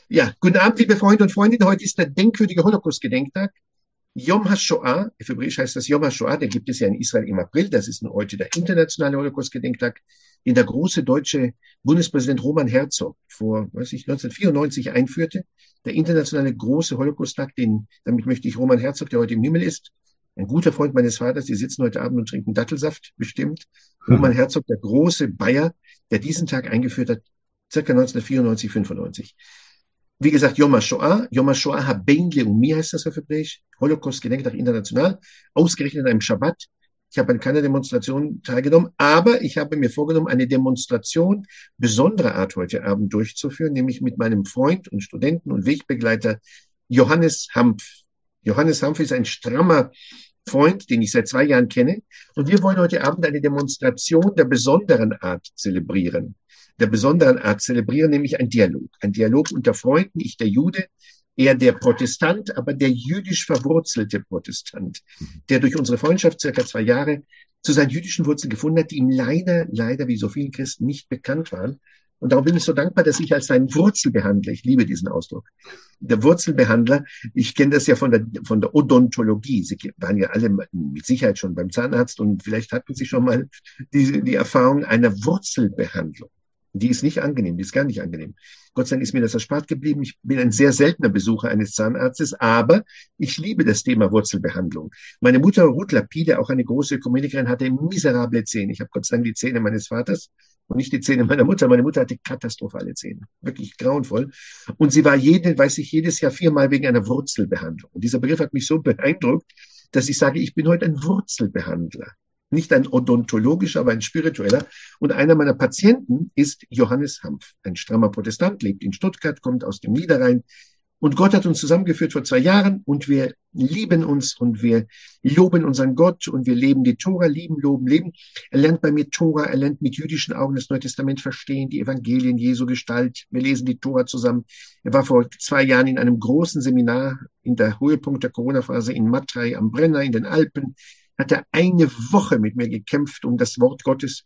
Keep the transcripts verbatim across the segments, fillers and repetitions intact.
Ja, guten Abend, liebe Freunde und Freundinnen. Heute ist der denkwürdige Holocaust-Gedenktag. Yom HaShoah, auf Hebräisch heißt das Yom HaShoah, der gibt es ja in Israel im April. Das ist heute der internationale Holocaust-Gedenktag, den der große deutsche Bundespräsident Roman Herzog vor, weiß ich, neunzehnhundertvierundneunzig einführte. Der internationale große Holocaust-Tag, den, damit möchte ich Roman Herzog, der heute im Himmel ist, ein guter Freund meines Vaters, die sitzen heute Abend und trinken Dattelsaft, bestimmt. Roman Herzog, der große Bayer, der diesen Tag eingeführt hat, circa neunzehnhundertvierundneunzig, fünfundneunzig. Wie gesagt, Yom HaShoah, Yom HaShoah Haben Leumi heißt das auf Hebräisch, Holocaust-Gedenktag international, ausgerechnet an einem Schabbat. Ich habe an keiner Demonstration teilgenommen, aber ich habe mir vorgenommen, eine Demonstration besonderer Art heute Abend durchzuführen, nämlich mit meinem Freund und Studenten und Wegbegleiter Johannes Hampf. Johannes Hampf ist ein strammer Freund, den ich seit zwei Jahren kenne. Und wir wollen heute Abend eine Demonstration der besonderen Art zelebrieren. Der besonderen Art zelebrieren, nämlich ein Dialog. Ein Dialog unter Freunden, ich der Jude, er der Protestant, aber der jüdisch verwurzelte Protestant, der durch unsere Freundschaft circa zwei Jahre zu seinen jüdischen Wurzeln gefunden hat, die ihm leider, leider wie so vielen Christen nicht bekannt waren. Und darum bin ich so dankbar, dass ich als sein Wurzelbehandler, ich liebe diesen Ausdruck, der Wurzelbehandler, ich kenne das ja von der, von der Odontologie. Sie waren ja alle mit Sicherheit schon beim Zahnarzt und vielleicht hatten Sie schon mal die, die Erfahrung einer Wurzelbehandlung. Die ist nicht angenehm, die ist gar nicht angenehm. Gott sei Dank ist mir das erspart geblieben. Ich bin ein sehr seltener Besucher eines Zahnarztes, aber ich liebe das Thema Wurzelbehandlung. Meine Mutter Ruth Lapide, auch eine große Ökumenikerin, hatte miserable Zähne. Ich habe Gott sei Dank die Zähne meines Vaters und nicht die Zähne meiner Mutter. Meine Mutter hatte katastrophale Zähne, wirklich grauenvoll. Und sie war jede, weiß ich, jedes Jahr viermal wegen einer Wurzelbehandlung. Und dieser Begriff hat mich so beeindruckt, dass ich sage, ich bin heute ein Wurzelbehandler. Nicht ein odontologischer, aber ein spiritueller. Und einer meiner Patienten ist Johannes Hampf, ein strammer Protestant, lebt in Stuttgart, kommt aus dem Niederrhein. Und Gott hat uns zusammengeführt vor zwei Jahren und wir lieben uns und wir loben unseren Gott und wir leben die Tora, lieben, loben, leben. Er lernt bei mir Tora, er lernt mit jüdischen Augen das Neue Testament verstehen, die Evangelien Jesu Gestalt. Wir lesen die Tora zusammen. Er war vor zwei Jahren in einem großen Seminar in der Höhepunkt der Corona-Phase in Matrei am Brenner in den Alpen. Hat er eine Woche mit mir gekämpft um das Wort Gottes.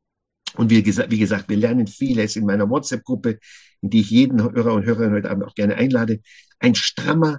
Und wie gesagt, wie gesagt, wir lernen vieles in meiner WhatsApp-Gruppe, in die ich jeden Hörer und Hörerin heute Abend auch gerne einlade. Ein strammer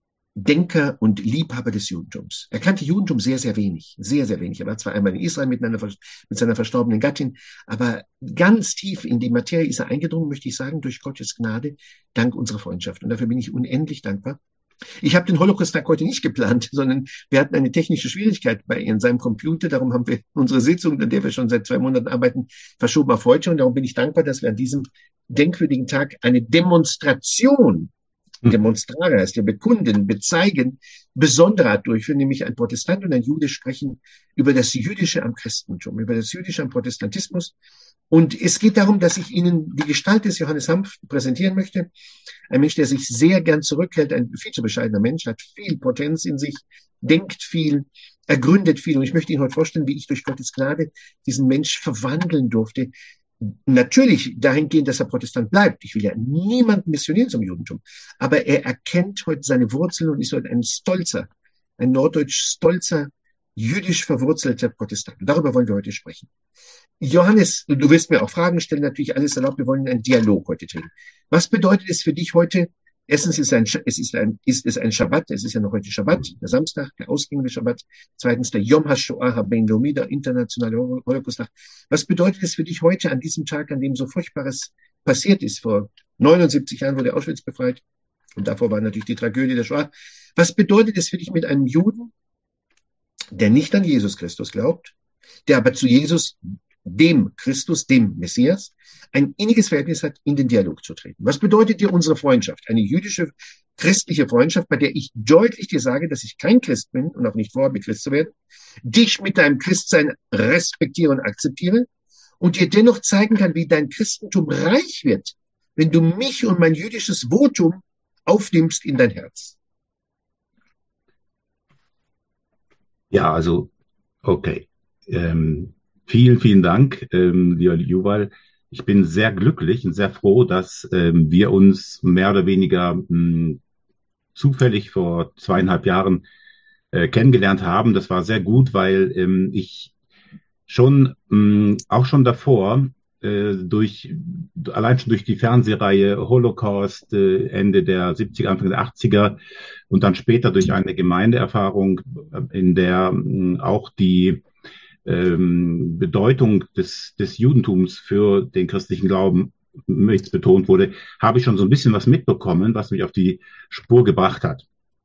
Denker und Liebhaber des Judentums. Er kannte Judentum sehr, sehr wenig, sehr, sehr wenig. Er war zwar einmal in Israel mit, einer, mit seiner verstorbenen Gattin, aber ganz tief in die Materie ist er eingedrungen, möchte ich sagen, durch Gottes Gnade, dank unserer Freundschaft. Und dafür bin ich unendlich dankbar. Ich habe den Holocaust-Tag heute nicht geplant, sondern wir hatten eine technische Schwierigkeit bei in seinem Computer. Darum haben wir unsere Sitzung, an der wir schon seit zwei Monaten arbeiten, verschoben auf heute. Und darum bin ich dankbar, dass wir an diesem denkwürdigen Tag eine Demonstration, Demonstrare heißt ja bekunden, bezeigen, besondere Art durchführen, nämlich ein Protestant und ein Jude sprechen über das Jüdische am Christentum, über das Jüdische am Protestantismus. Und es geht darum, dass ich Ihnen die Gestalt des Johannes Hampf präsentieren möchte. Ein Mensch, der sich sehr gern zurückhält, ein viel zu bescheidener Mensch, hat viel Potenz in sich, denkt viel, ergründet viel. Und ich möchte Ihnen heute vorstellen, wie ich durch Gottes Gnade diesen Mensch verwandeln durfte. Natürlich dahingehend, dass er Protestant bleibt. Ich will ja niemanden missionieren zum Judentum. Aber er erkennt heute seine Wurzeln und ist heute ein stolzer, ein norddeutsch stolzer, jüdisch verwurzelter Protestant. Und darüber wollen wir heute sprechen. Johannes, du wirst mir auch Fragen stellen, natürlich alles erlaubt. Wir wollen einen Dialog heute drehen. Was bedeutet es für dich heute? Erstens ist, ein, es ist, ein, ist es ein Schabbat, es ist ja noch heute Schabbat, der Samstag, der ausgehende Schabbat. Zweitens der Yom HaShoah Haben Leumi, der internationale Holocaust-Tag. Was bedeutet es für dich heute an diesem Tag, an dem so Furchtbares passiert ist? Vor neunundsiebzig Jahren wurde Auschwitz befreit und davor war natürlich die Tragödie der Shoah. Was bedeutet es für dich mit einem Juden, der nicht an Jesus Christus glaubt, der aber zu Jesus, dem Christus, dem Messias, ein inniges Verhältnis hat, in den Dialog zu treten? Was bedeutet dir unsere Freundschaft? Eine jüdische, christliche Freundschaft, bei der ich deutlich dir sage, dass ich kein Christ bin und auch nicht vorhabe, Christ zu werden, dich mit deinem Christsein respektiere und akzeptiere und dir dennoch zeigen kann, wie dein Christentum reich wird, wenn du mich und mein jüdisches Votum aufnimmst in dein Herz. Ja, also, okay. Ähm, vielen, vielen Dank, ähm, lieber Yuval. Ich bin sehr glücklich und sehr froh, dass ähm, wir uns mehr oder weniger mh, zufällig vor zweieinhalb Jahren äh, kennengelernt haben. Das war sehr gut, weil ähm, ich schon, mh, auch schon davor äh, durch, allein schon durch die Fernsehreihe Holocaust, äh, Ende der siebziger, Anfang der achtziger und dann später durch eine Gemeindeerfahrung, in der mh, auch die ähm, Bedeutung des, des Judentums für den christlichen Glauben mit betont wurde, habe ich schon so ein bisschen was mitbekommen, was mich auf die Spur gebracht hat.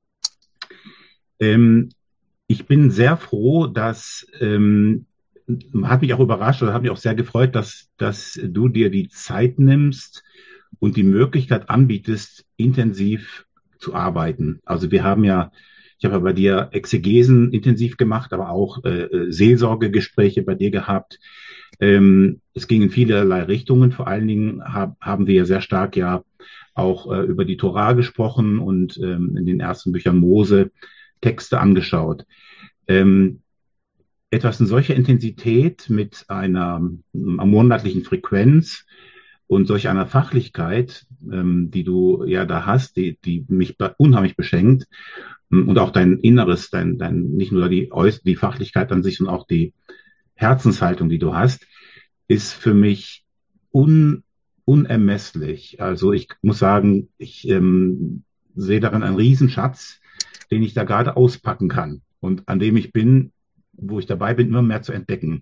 Ähm, ich bin sehr froh, dass ähm, hat mich auch überrascht oder hat mich auch sehr gefreut, dass, dass du dir die Zeit nimmst und die Möglichkeit anbietest, intensiv zu arbeiten. Also wir haben ja, ich habe ja bei dir Exegesen intensiv gemacht, aber auch äh, Seelsorgegespräche bei dir gehabt. Ähm, es ging in vielerlei Richtungen. Vor allen Dingen hab, haben wir ja sehr stark ja auch äh, über die Tora gesprochen und ähm, in den ersten Büchern Mose Texte angeschaut. Ähm, etwas in solcher Intensität mit einer monatlichen Frequenz und solch einer Fachlichkeit, ähm, die du ja da hast, die, die mich unheimlich beschenkt und auch dein Inneres, dein, dein, nicht nur die, die Fachlichkeit an sich, sondern auch die Herzenshaltung, die du hast, ist für mich un, unermesslich. Also ich muss sagen, ich ähm, sehe darin einen Riesenschatz, den ich da gerade auspacken kann und an dem ich bin, wo ich dabei bin, immer mehr zu entdecken.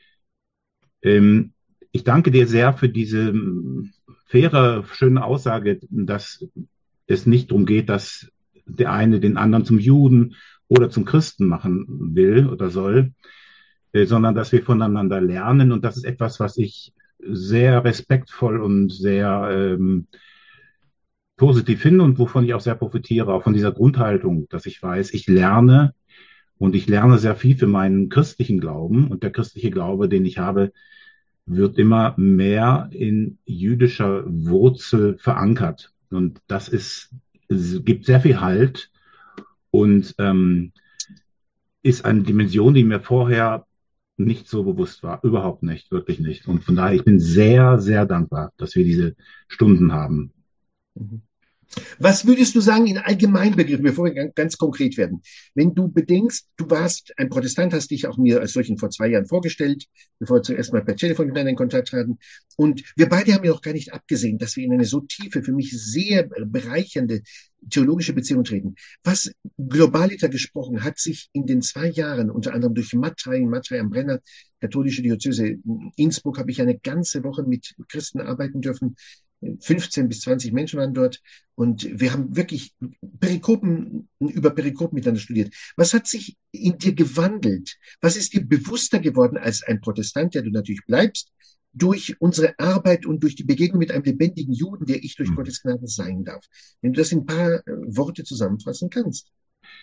Ähm, ich danke dir sehr für diese faire, schöne Aussage, dass es nicht darum geht, dass der eine den anderen zum Juden oder zum Christen machen will oder soll, äh, sondern dass wir voneinander lernen. Und das ist etwas, was ich sehr respektvoll und sehr ähm, positiv finde und wovon ich auch sehr profitiere, auch von dieser Grundhaltung, dass ich weiß, ich lerne und ich lerne sehr viel für meinen christlichen Glauben. Und der christliche Glaube, den ich habe, wird immer mehr in jüdischer Wurzel verankert. Und das ist, es gibt sehr viel Halt und ähm, ist eine Dimension, die mir vorher nicht so bewusst war. Überhaupt nicht, wirklich nicht. Und von daher, ich bin sehr, sehr dankbar, dass wir diese Stunden haben. Mhm. Was würdest du sagen in Allgemeinbegriffen, bevor wir ganz, ganz konkret werden? Wenn du bedenkst, du warst ein Protestant, hast dich auch mir als solchen vor zwei Jahren vorgestellt, bevor wir zuerst mal per Telefon miteinander in Kontakt traten. Und wir beide haben ja noch gar nicht abgesehen, dass wir in eine so tiefe, für mich sehr bereichernde theologische Beziehung treten. Was globaliter gesprochen hat sich in den zwei Jahren, unter anderem durch Matrei, Matrei am Brenner, katholische Diözese Innsbruck, habe ich eine ganze Woche mit Christen arbeiten dürfen. fünfzehn bis zwanzig Menschen waren dort und wir haben wirklich Perikopen über Perikopen miteinander studiert. Was hat sich in dir gewandelt? Was ist dir bewusster geworden als ein Protestant, der du natürlich bleibst, durch unsere Arbeit und durch die Begegnung mit einem lebendigen Juden, der ich durch Gottes Gnade sein darf? Wenn du das in ein paar Worte zusammenfassen kannst.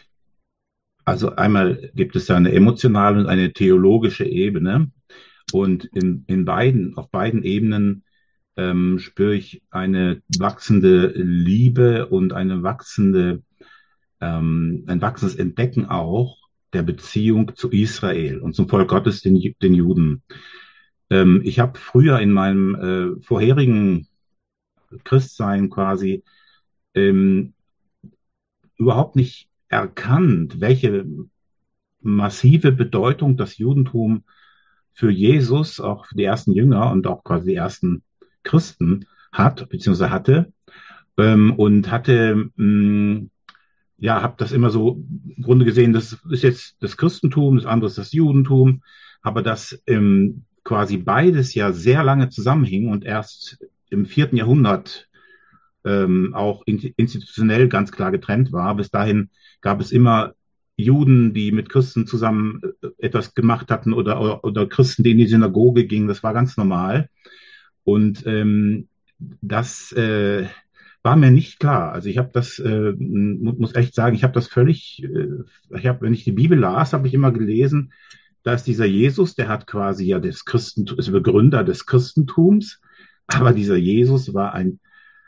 Also einmal gibt es da eine emotionale und eine theologische Ebene und in, in beiden, auf beiden Ebenen ähm, spüre ich eine wachsende Liebe und eine wachsende, ähm, ein wachsendes Entdecken auch der Beziehung zu Israel und zum Volk Gottes, den, den Juden. Ähm, ich habe früher in meinem äh, vorherigen Christsein quasi ähm, überhaupt nicht erkannt, welche massive Bedeutung das Judentum für Jesus, auch für die ersten Jünger und auch quasi die ersten Christen hat, beziehungsweise hatte, ähm, und hatte, mh, ja, habe das immer so im Grunde gesehen, das ist jetzt das Christentum, das andere ist das Judentum, aber dass ähm, quasi beides ja sehr lange zusammenhing und erst im vierten Jahrhundert ähm, auch in, institutionell ganz klar getrennt war. Bis dahin gab es immer Juden, die mit Christen zusammen etwas gemacht hatten oder, oder, oder Christen, die in die Synagoge gingen. Das war ganz normal. Und ähm, das äh, war mir nicht klar. Also ich habe das, äh, muss echt sagen, ich habe das völlig, äh, ich habe, wenn ich die Bibel las, habe ich immer gelesen, da ist dieser Jesus, der hat quasi ja das Christentum, ist Begründer des Christentums, aber dieser Jesus war ein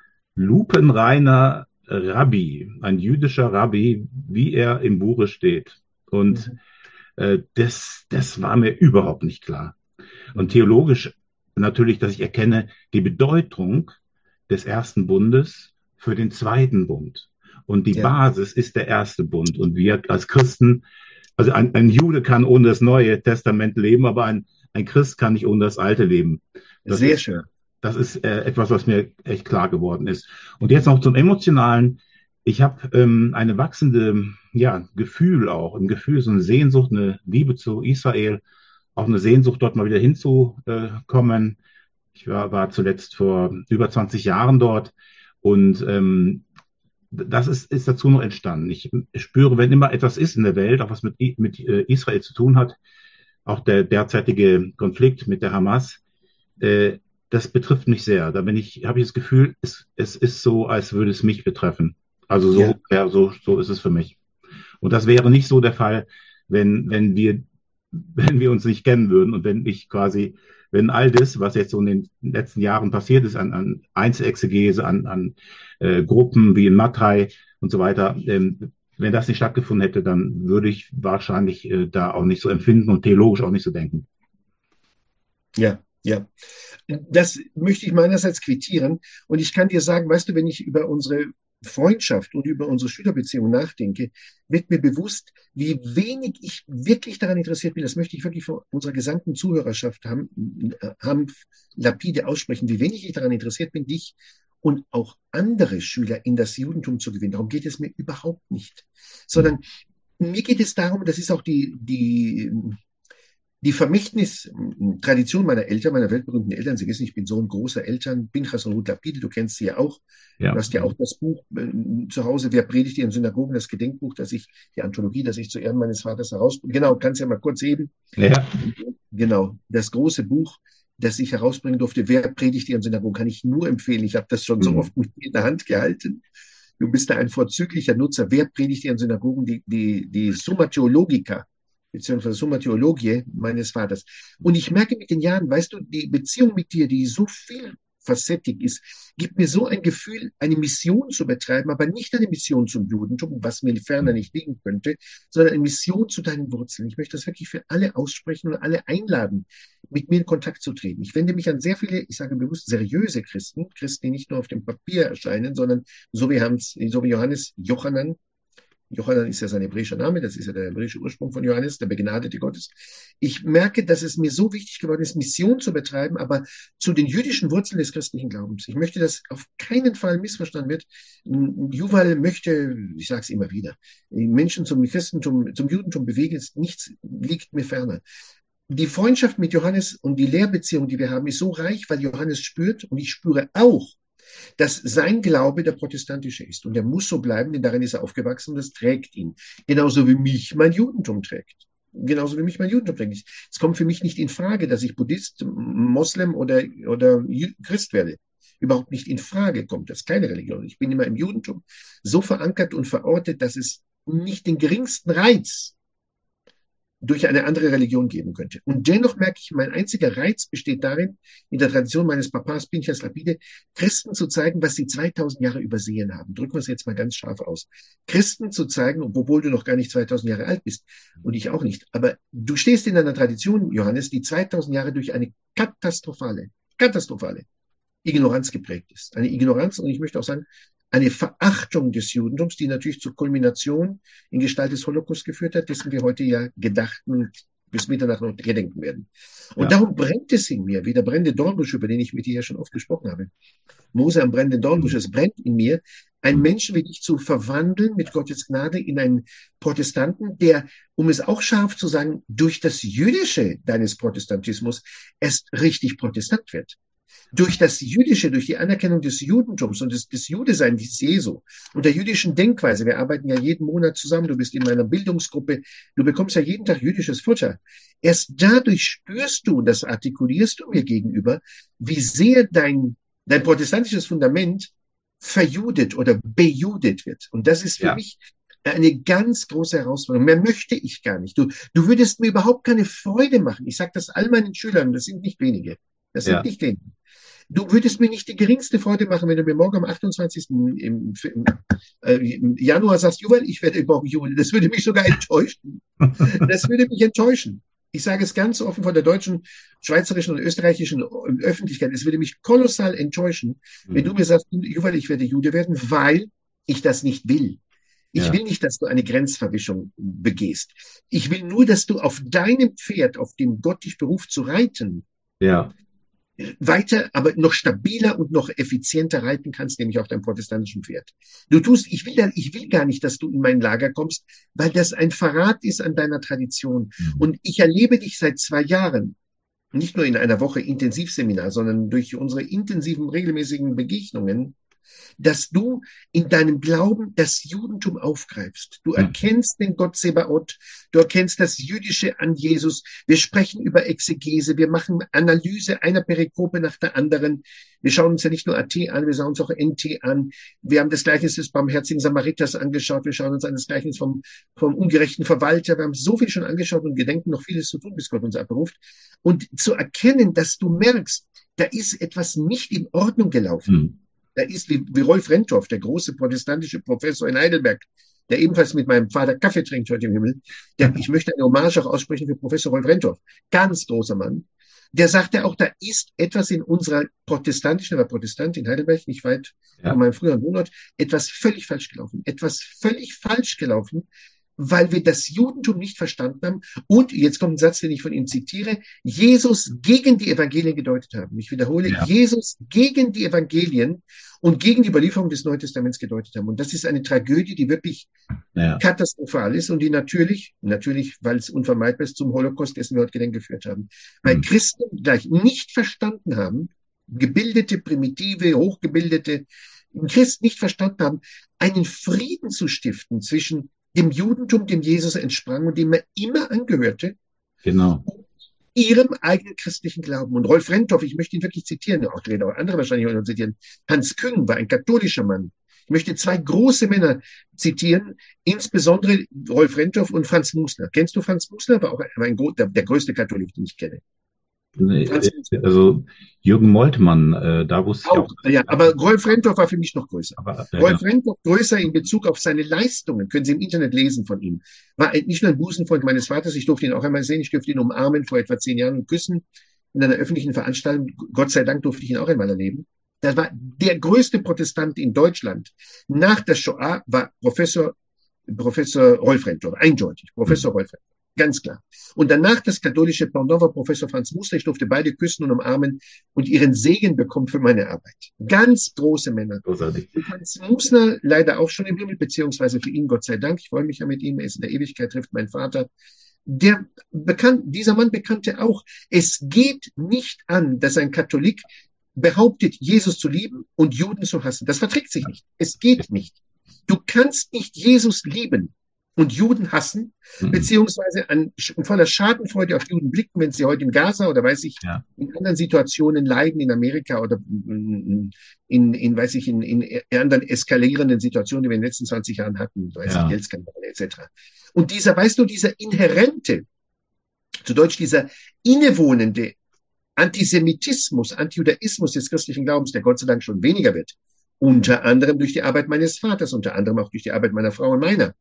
lupenreiner Rabbi, ein jüdischer Rabbi, wie er im Buche steht. Und mhm. äh, das, das war mir überhaupt nicht klar. Und theologisch natürlich, dass ich erkenne die Bedeutung des ersten Bundes für den zweiten Bund. Und die ja. Basis ist der erste Bund. Und wir als Christen, also ein, ein Jude kann ohne das Neue Testament leben, aber ein, ein Christ kann nicht ohne das Alte leben. Das Sehr ist, schön. das ist äh, etwas, was mir echt klar geworden ist. Und jetzt noch zum Emotionalen. Ich habe ähm, eine wachsende, ja, Gefühl auch, ein Gefühl, so eine Sehnsucht, eine Liebe zu Israel, auch eine Sehnsucht, dort mal wieder hinzukommen. Ich war, war zuletzt vor über zwanzig Jahren dort und ähm, das ist, ist dazu noch entstanden. Ich spüre, wenn immer etwas ist in der Welt, auch was mit, mit äh, Israel zu tun hat, auch der derzeitige Konflikt mit der Hamas, äh, das betrifft mich sehr. Da bin ich, habe ich das Gefühl, es, es ist so, als würde es mich betreffen. Also so, Ja, ja, so, so ist es für mich. Und das wäre nicht so der Fall, wenn, wenn wir, wenn wir uns nicht kennen würden und wenn ich quasi, wenn all das, was jetzt so in den letzten Jahren passiert ist, an, an Einzelexegese, an, an äh, Gruppen wie in Mattei und so weiter, ähm, wenn das nicht stattgefunden hätte, dann würde ich wahrscheinlich äh, da auch nicht so empfinden und theologisch auch nicht so denken. ja, ja. Das möchte ich meinerseits quittieren. Und ich kann dir sagen, weißt du, wenn ich über unsere Freundschaft und über unsere Schülerbeziehung nachdenke, wird mir bewusst, wie wenig ich wirklich daran interessiert bin. Das möchte ich wirklich vor unserer gesamten Zuhörerschaft haben, haben lapide aussprechen, wie wenig ich daran interessiert bin, dich und auch andere Schüler in das Judentum zu gewinnen. Darum geht es mir überhaupt nicht. Sondern mir geht es darum, das ist auch die, die die Vermächtnis-Tradition meiner Eltern, meiner weltberühmten Eltern, Sie wissen, ich bin Sohn großer Eltern, Pinchas und Ruth Lapide, du kennst sie ja auch. Du Ja, hast ja auch das Buch äh, zu Hause, Wer predigt in Synagogen, das Gedenkbuch, das ich, die Anthologie, das ich zu Ehren meines Vaters herausbringe. Genau, kannst ja mal kurz heben. ja, Genau, das große Buch, das ich herausbringen durfte, Wer predigt in Synagogen, kann ich nur empfehlen. Ich habe das schon so hm, oft mit in der Hand gehalten. Du bist da ein vorzüglicher Nutzer. Wer predigt in Synagogen? Die, die, die Summa Theologica beziehungsweise Summa Theologiae meines Vaters. Und ich merke mit den Jahren, weißt du, die Beziehung mit dir, die so vielfacettig ist, gibt mir so ein Gefühl, eine Mission zu betreiben, aber nicht eine Mission zum Judentum, was mir ferner nicht liegen könnte, sondern eine Mission zu deinen Wurzeln. Ich möchte das wirklich für alle aussprechen und alle einladen, mit mir in Kontakt zu treten. Ich wende mich an sehr viele, ich sage bewusst, seriöse Christen, Christen, die nicht nur auf dem Papier erscheinen, sondern so wie Hans, so wie Johannes Jochanan, Johannan ist ja sein hebräischer Name, das ist ja der hebräische Ursprung von Johannes, der Begnadete Gottes. Ich merke, dass es mir so wichtig geworden ist, Mission zu betreiben, aber zu den jüdischen Wurzeln des christlichen Glaubens. Ich möchte, dass auf keinen Fall missverstanden wird. Yuval möchte, ich sage es immer wieder, Menschen zum Christentum, zum Judentum bewegen, ist nichts liegt mir ferner. Die Freundschaft mit Johannes und die Lehrbeziehung, die wir haben, ist so reich, weil Johannes spürt und ich spüre auch, dass sein Glaube der protestantische ist. Und er muss so bleiben, denn darin ist er aufgewachsen und das trägt ihn. Genauso wie mich mein Judentum trägt. Genauso wie mich mein Judentum trägt. Es kommt für mich nicht in Frage, dass ich Buddhist, Moslem oder, oder Christ werde. Überhaupt nicht in Frage kommt. Das ist keine Religion. Ich bin immer im Judentum so verankert und verortet, dass es nicht den geringsten Reiz durch eine andere Religion geben könnte. Und dennoch merke ich, mein einziger Reiz besteht darin, in der Tradition meines Papas Pinchas Lapide, Christen zu zeigen, was sie zweitausend Jahre übersehen haben. Drücken wir es jetzt mal ganz scharf aus. Christen zu zeigen, obwohl du noch gar nicht zweitausend Jahre alt bist und ich auch nicht, aber du stehst in einer Tradition, Johannes, die zweitausend Jahre durch eine katastrophale, katastrophale Ignoranz geprägt ist. Eine Ignoranz, und ich möchte auch sagen, eine Verachtung des Judentums, die natürlich zur Kulmination in Gestalt des Holocaust geführt hat, dessen wir heute ja gedacht und bis Mitternacht noch gedenken werden. Und ja, darum brennt es in mir, wie der brennende Dornbusch, über den ich mit dir ja schon oft gesprochen habe. Mose am brennenden Dornbusch, hm, es brennt in mir, einen hm, Menschen wie dich zu verwandeln mit Gottes Gnade in einen Protestanten, der, um es auch scharf zu sagen, durch das Jüdische deines Protestantismus erst richtig Protestant wird. Durch das Jüdische, durch die Anerkennung des Judentums und des, des Judeseins des Jesu und der jüdischen Denkweise. Wir arbeiten ja jeden Monat zusammen. Du bist in meiner Bildungsgruppe. Du bekommst ja jeden Tag jüdisches Futter. Erst dadurch spürst du, und das artikulierst du mir gegenüber, wie sehr dein, dein protestantisches Fundament verjudet oder bejudet wird. Und das ist für ja, mich eine ganz große Herausforderung. Mehr möchte ich gar nicht. Du, du würdest mir überhaupt keine Freude machen. Ich sage das all meinen Schülern, das sind nicht wenige. Das sind ja, nicht wenige. Du würdest mir nicht die geringste Freude machen, wenn du mir morgen am achtundzwanzigsten im, im, äh, im Januar sagst, Joel, ich werde morgen Juli. Das würde mich sogar enttäuschen. Das würde mich enttäuschen. Ich sage es ganz offen von der deutschen, schweizerischen und österreichischen Öffentlichkeit. Es würde mich kolossal enttäuschen, wenn du hm, mir sagst, Joel, ich werde Jude werden, weil ich das nicht will. Ich ja, will nicht, dass du eine Grenzverwischung begehst. Ich will nur, dass du auf deinem Pferd, auf dem Gott dich beruft zu reiten, ja, weiter, aber noch stabiler und noch effizienter reiten kannst, nämlich auf deinem protestantischen Pferd. Du tust, ich will, da, ich will gar nicht, dass du in mein Lager kommst, weil das ein Verrat ist an deiner Tradition. Und ich erlebe dich seit zwei Jahren, nicht nur in einer Woche Intensivseminar, sondern durch unsere intensiven, regelmäßigen Begegnungen, dass du in deinem Glauben das Judentum aufgreifst. Du erkennst den Gott Sebaoth, du erkennst das Jüdische an Jesus. Wir sprechen über Exegese, wir machen Analyse einer Perikope nach der anderen. Wir schauen uns ja nicht nur A T an, wir schauen uns auch N T an. Wir haben das Gleichnis des barmherzigen Samariters angeschaut, wir schauen uns an das Gleichnis vom, vom ungerechten Verwalter. Wir haben so viel schon angeschaut und gedenken noch vieles zu tun, bis Gott uns abberuft. Und zu erkennen, dass du merkst, da ist etwas nicht in Ordnung gelaufen. Mhm. Da ist wie, wie Rolf Rentorf, der große protestantische Professor in Heidelberg, der ebenfalls mit meinem Vater Kaffee trinkt heute im Himmel. Der, ich möchte eine Hommage auch aussprechen für Professor Rolf Rentorf. Ganz großer Mann. Der sagte auch, da ist etwas in unserer protestantischen, aber Protestant in Heidelberg, nicht weit ja. von meinem früheren Wohnort, etwas völlig falsch gelaufen. Etwas völlig falsch gelaufen, weil wir das Judentum nicht verstanden haben. Und jetzt kommt ein Satz, den ich von ihm zitiere, Jesus gegen die Evangelien gedeutet haben. Ich wiederhole, ja. Jesus gegen die Evangelien und gegen die Überlieferung des Neuen Testaments gedeutet haben. Und das ist eine Tragödie, die wirklich ja. katastrophal ist und die natürlich, natürlich, weil es unvermeidbar ist, zum Holocaust, dessen wir heute Gedenken geführt haben. Weil mhm. Christen gleich nicht verstanden haben, gebildete, primitive, hochgebildete Christen nicht verstanden haben, einen Frieden zu stiften zwischen dem Judentum, dem Jesus entsprang und dem er immer angehörte, genau. ihrem eigenen christlichen Glauben. Und Rolf Rentorf, ich möchte ihn wirklich zitieren, auch andere wahrscheinlich auch noch zitieren, Hans Küng war ein katholischer Mann. Ich möchte zwei große Männer zitieren, insbesondere Rolf Rentorf und Franz Musner. Kennst du Franz Musner? War auch ein, der, der größte Katholik, den ich kenne. Nee, also Jürgen Moltmann, äh, da wusste ich auch. Ja, aber Rolf Rentorf war für mich noch größer. Aber, äh, Rolf Rentorf größer in Bezug auf seine Leistungen, können Sie im Internet lesen von ihm. War nicht nur ein Busenfreund meines Vaters, ich durfte ihn auch einmal sehen, ich durfte ihn umarmen vor etwa zehn Jahren und küssen in einer öffentlichen Veranstaltung. Gott sei Dank durfte ich ihn auch einmal erleben. Das war der größte Protestant in Deutschland. Nach der Shoah war Professor, Professor Rolf Rentorf, eindeutig, Professor mhm. Rolf Rentorf. Ganz klar. Und danach das katholische Pendant war Professor Franz Musner. Ich durfte beide küssen und umarmen und ihren Segen bekommen für meine Arbeit. Ganz große Männer. Großartig. Und Franz Musner leider auch schon im Himmel, beziehungsweise für ihn, Gott sei Dank. Ich freue mich ja mit ihm. Er ist in der Ewigkeit, trifft mein Vater. Der bekannt, dieser Mann bekannte auch, es geht nicht an, dass ein Katholik behauptet, Jesus zu lieben und Juden zu hassen. Das verträgt sich nicht. Es geht nicht. Du kannst nicht Jesus lieben und Juden hassen, mhm. beziehungsweise an, voller Schadenfreude auf Juden blicken, wenn sie heute in Gaza oder weiß ich, ja. in anderen Situationen leiden, in Amerika oder in, in, in weiß ich, in, in anderen eskalierenden Situationen, die wir in den letzten zwanzig Jahren hatten, weiß ja. ich, Geldskandale et cetera. Und dieser, weißt du, dieser inhärente, zu Deutsch dieser innewohnende Antisemitismus, Antijudaismus des christlichen Glaubens, der Gott sei Dank schon weniger wird, unter anderem durch die Arbeit meines Vaters, unter anderem auch durch die Arbeit meiner Frau und meiner,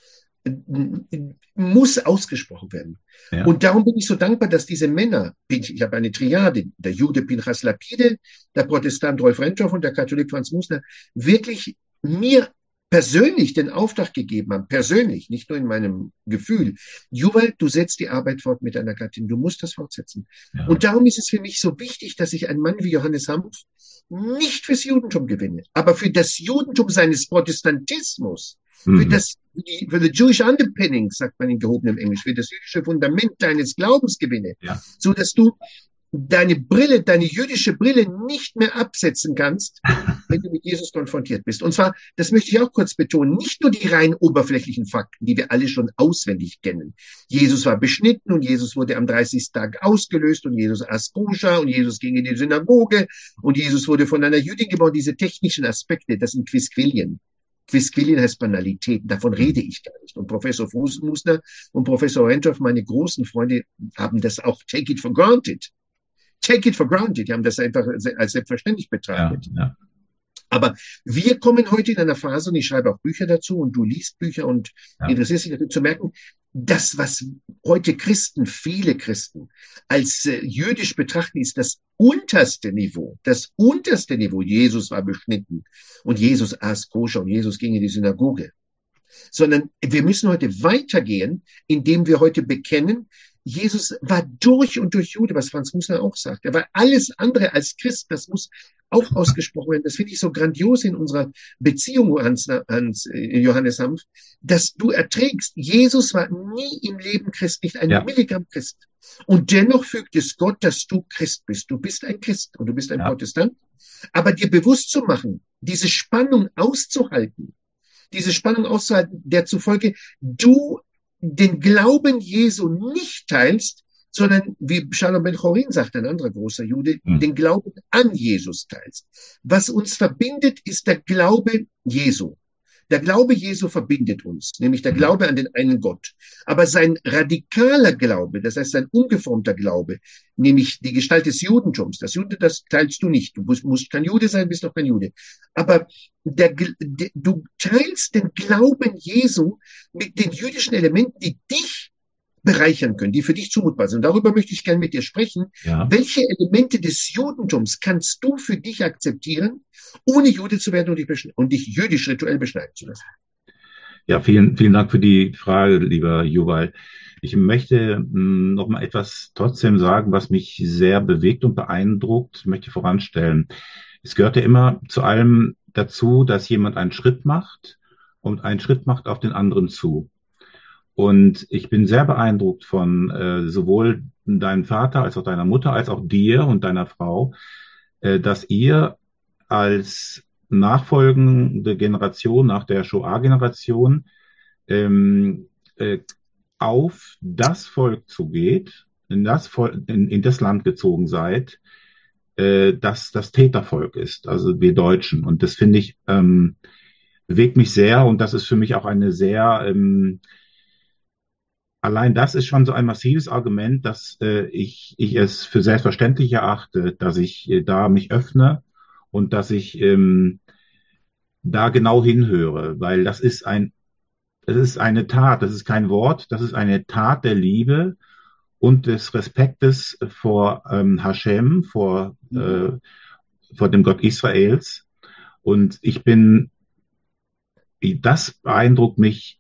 muss ausgesprochen werden. Ja. Und darum bin ich so dankbar, dass diese Männer, ich habe eine Triade, der Jude Pinchas Lapide, der Protestant Rolf Rentorf und der Katholik Franz Musner, wirklich mir persönlich den Auftrag gegeben haben, persönlich, nicht nur in meinem Gefühl, Juval, du setzt die Arbeit fort mit deiner Gattin, du musst das fortsetzen. Ja. Und darum ist es für mich so wichtig, dass ich einen Mann wie Johannes Hampf nicht fürs Judentum gewinne, aber für das Judentum seines Protestantismus, mhm. für das, für the Jewish Underpinnings, sagt man in gehobenem Englisch, für das jüdische Fundament deines Glaubens gewinne, ja. so dass du deine Brille, deine jüdische Brille nicht mehr absetzen kannst, wenn du mit Jesus konfrontiert bist. Und zwar, das möchte ich auch kurz betonen, nicht nur die rein oberflächlichen Fakten, die wir alle schon auswendig kennen. Jesus war beschnitten und Jesus wurde am dreißigsten Tag ausgelöst und Jesus aß koscher und Jesus ging in die Synagoge und Jesus wurde von einer Jüdin geboren. Diese technischen Aspekte, das sind Quisquilien. Quisquilien heißt Banalitäten, davon rede ich gar nicht. Und Professor Musner und Professor Rentorf, meine großen Freunde, haben das auch take it for granted. Take it for granted. Die haben das einfach als selbstverständlich betrachtet. Ja, ja. Aber wir kommen heute in einer Phase, und ich schreibe auch Bücher dazu, und du liest Bücher und ja. interessierst dich dafür, zu merken, das, was heute Christen, viele Christen, als äh, jüdisch betrachten, ist das unterste Niveau. Das unterste Niveau. Jesus war beschnitten und Jesus aß koscher und Jesus ging in die Synagoge. Sondern wir müssen heute weitergehen, indem wir heute bekennen, Jesus war durch und durch Jude, was Franz Mussner auch sagt. Er war alles andere als Christ. Das muss auch ausgesprochen werden. Das finde ich so grandios in unserer Beziehung, Hans, Hans, äh, Johannes Hanf, dass du erträgst. Jesus war nie im Leben Christ, nicht ein Ja, Milligramm Christ. Und dennoch fügt es Gott, dass du Christ bist. Du bist ein Christ und du bist ein ja, Protestant. Aber dir bewusst zu machen, diese Spannung auszuhalten, diese Spannung auszuhalten, der zufolge du den Glauben Jesu nicht teilst, sondern wie Shalom Ben Chorin sagt, ein anderer großer Jude, hm, den Glauben an Jesus teilst. Was uns verbindet, ist der Glaube Jesu. Der Glaube Jesu verbindet uns, nämlich der hm, Glaube an den einen Gott. Aber sein radikaler Glaube, das heißt sein umgeformter Glaube, nämlich die Gestalt des Judentums, das Judentum, das teilst du nicht. Du musst, musst kein Jude sein, bist noch kein Jude. Aber der, der, du teilst den Glauben Jesu mit den jüdischen Elementen, die dich bereichern können, die für dich zumutbar sind. Und darüber möchte ich gerne mit dir sprechen. ja. Welche Elemente des Judentums kannst du für dich akzeptieren, ohne Jude zu werden und dich, und dich jüdisch rituell beschneiden zu lassen? Ja, vielen, vielen Dank für die Frage, lieber Yuval. Ich möchte mh, noch mal etwas trotzdem sagen, was mich sehr bewegt und beeindruckt, Ich möchte voranstellen. Es gehört ja immer zu allem dazu, dass jemand einen Schritt macht und einen Schritt macht auf den anderen zu. Und ich bin sehr beeindruckt von äh, sowohl deinem Vater als auch deiner Mutter, als auch dir und deiner Frau, äh, dass ihr als nachfolgende Generation nach der Shoah-Generation ähm, äh, auf das Volk zugeht, in das, Volk, in, in das Land gezogen seid, äh, das das Tätervolk ist, also wir Deutschen. Und das finde ich, ähm, bewegt mich sehr und das ist für mich auch eine sehr, ähm, allein das ist schon so ein massives Argument, dass äh, ich, ich es für selbstverständlich erachte, dass ich äh, da mich öffne und dass ich ähm, da genau hinhöre, weil das ist ein, das ist eine Tat, das ist kein Wort, das ist eine Tat der Liebe und des Respektes vor ähm, Hashem, vor, äh, vor dem Gott Israels. Und ich bin, das beeindruckt mich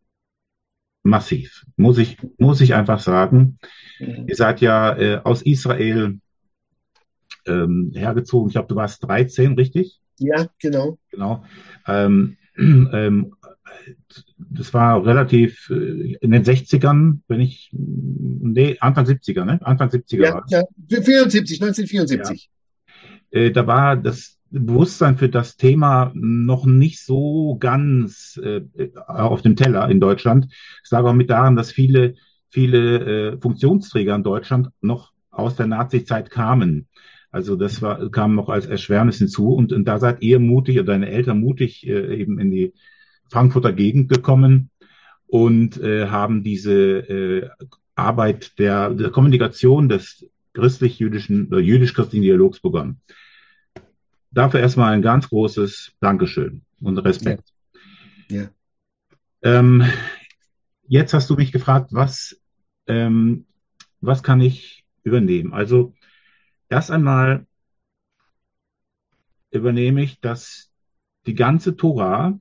massiv, muss ich, muss ich einfach sagen. Mhm. Ihr seid ja äh, aus Israel ähm, hergezogen. Ich glaube, du warst dreizehn, richtig? Ja, genau. Genau. Ähm, ähm, das war relativ äh, in den Sechzigern, wenn ich, nee, Anfang Siebziger, ne? Anfang Siebziger Ja, war es. ja, vierundsiebzig, Ja. neunzehnhundertvierundsiebzig. Äh, da war das Bewusstsein für das Thema noch nicht so ganz äh, auf dem Teller in Deutschland. Es lag auch mit daran, dass viele, viele äh, Funktionsträger in Deutschland noch aus der Nazizeit kamen. Also das war, kam noch als Erschwernis hinzu. Und, und da seid ihr mutig oder deine Eltern mutig äh, eben in die Frankfurter Gegend gekommen und äh, haben diese äh, Arbeit der, der Kommunikation des christlich-jüdischen oder jüdisch-christlichen Dialogs begonnen. Dafür erstmal ein ganz großes Dankeschön und Ja, Respekt. ja. Ähm, jetzt hast du mich gefragt, was, ähm, was kann ich übernehmen? Also erst einmal übernehme ich, dass die ganze Tora,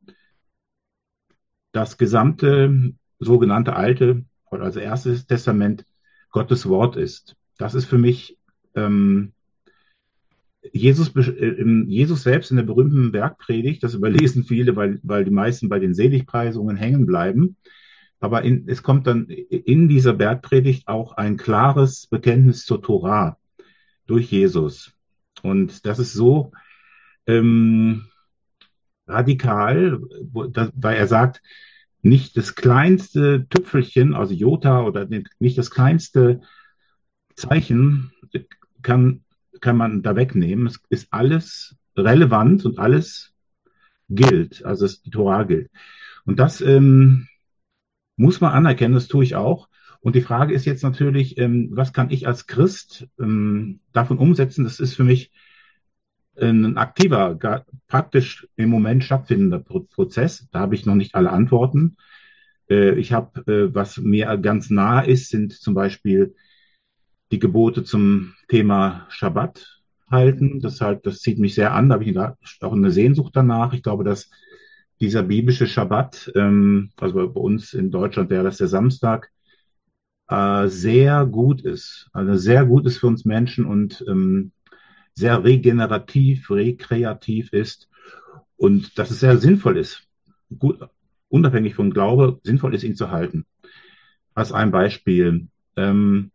das gesamte sogenannte Alte, also erstes Testament, Gottes Wort ist. Das ist für mich ähm, Jesus, äh, Jesus selbst in der berühmten Bergpredigt, das überlesen viele, weil, weil die meisten bei den Seligpreisungen hängen bleiben. Aber in, es kommt dann in dieser Bergpredigt auch ein klares Bekenntnis zur Tora durch Jesus. Und das ist so ähm, radikal, wo, das, weil er sagt, nicht das kleinste Tüpfelchen, also Jota oder nicht das kleinste Zeichen kann, kann man da wegnehmen. Es ist alles relevant und alles gilt, also es, die Tora gilt. Und das ähm, muss man anerkennen, das tue ich auch. Und die Frage ist jetzt natürlich, ähm, was kann ich als Christ ähm, davon umsetzen? Das ist für mich ein aktiver, gar, praktisch im Moment stattfindender Pro Prozess. Da habe ich noch nicht alle Antworten. Äh, ich habe, äh, was mir ganz nah ist, sind zum Beispiel die Gebote zum Thema Schabbat halten. Deshalb, das zieht mich sehr an. Da habe ich auch eine Sehnsucht danach. Ich glaube, dass dieser biblische Schabbat, ähm, also bei uns in Deutschland wäre das der Samstag, äh, sehr gut ist. Also sehr gut ist für uns Menschen und ähm, sehr regenerativ, rekreativ ist und dass es sehr sinnvoll ist, gut, unabhängig vom Glaube, sinnvoll ist, ihn zu halten. Als ein Beispiel. Ähm,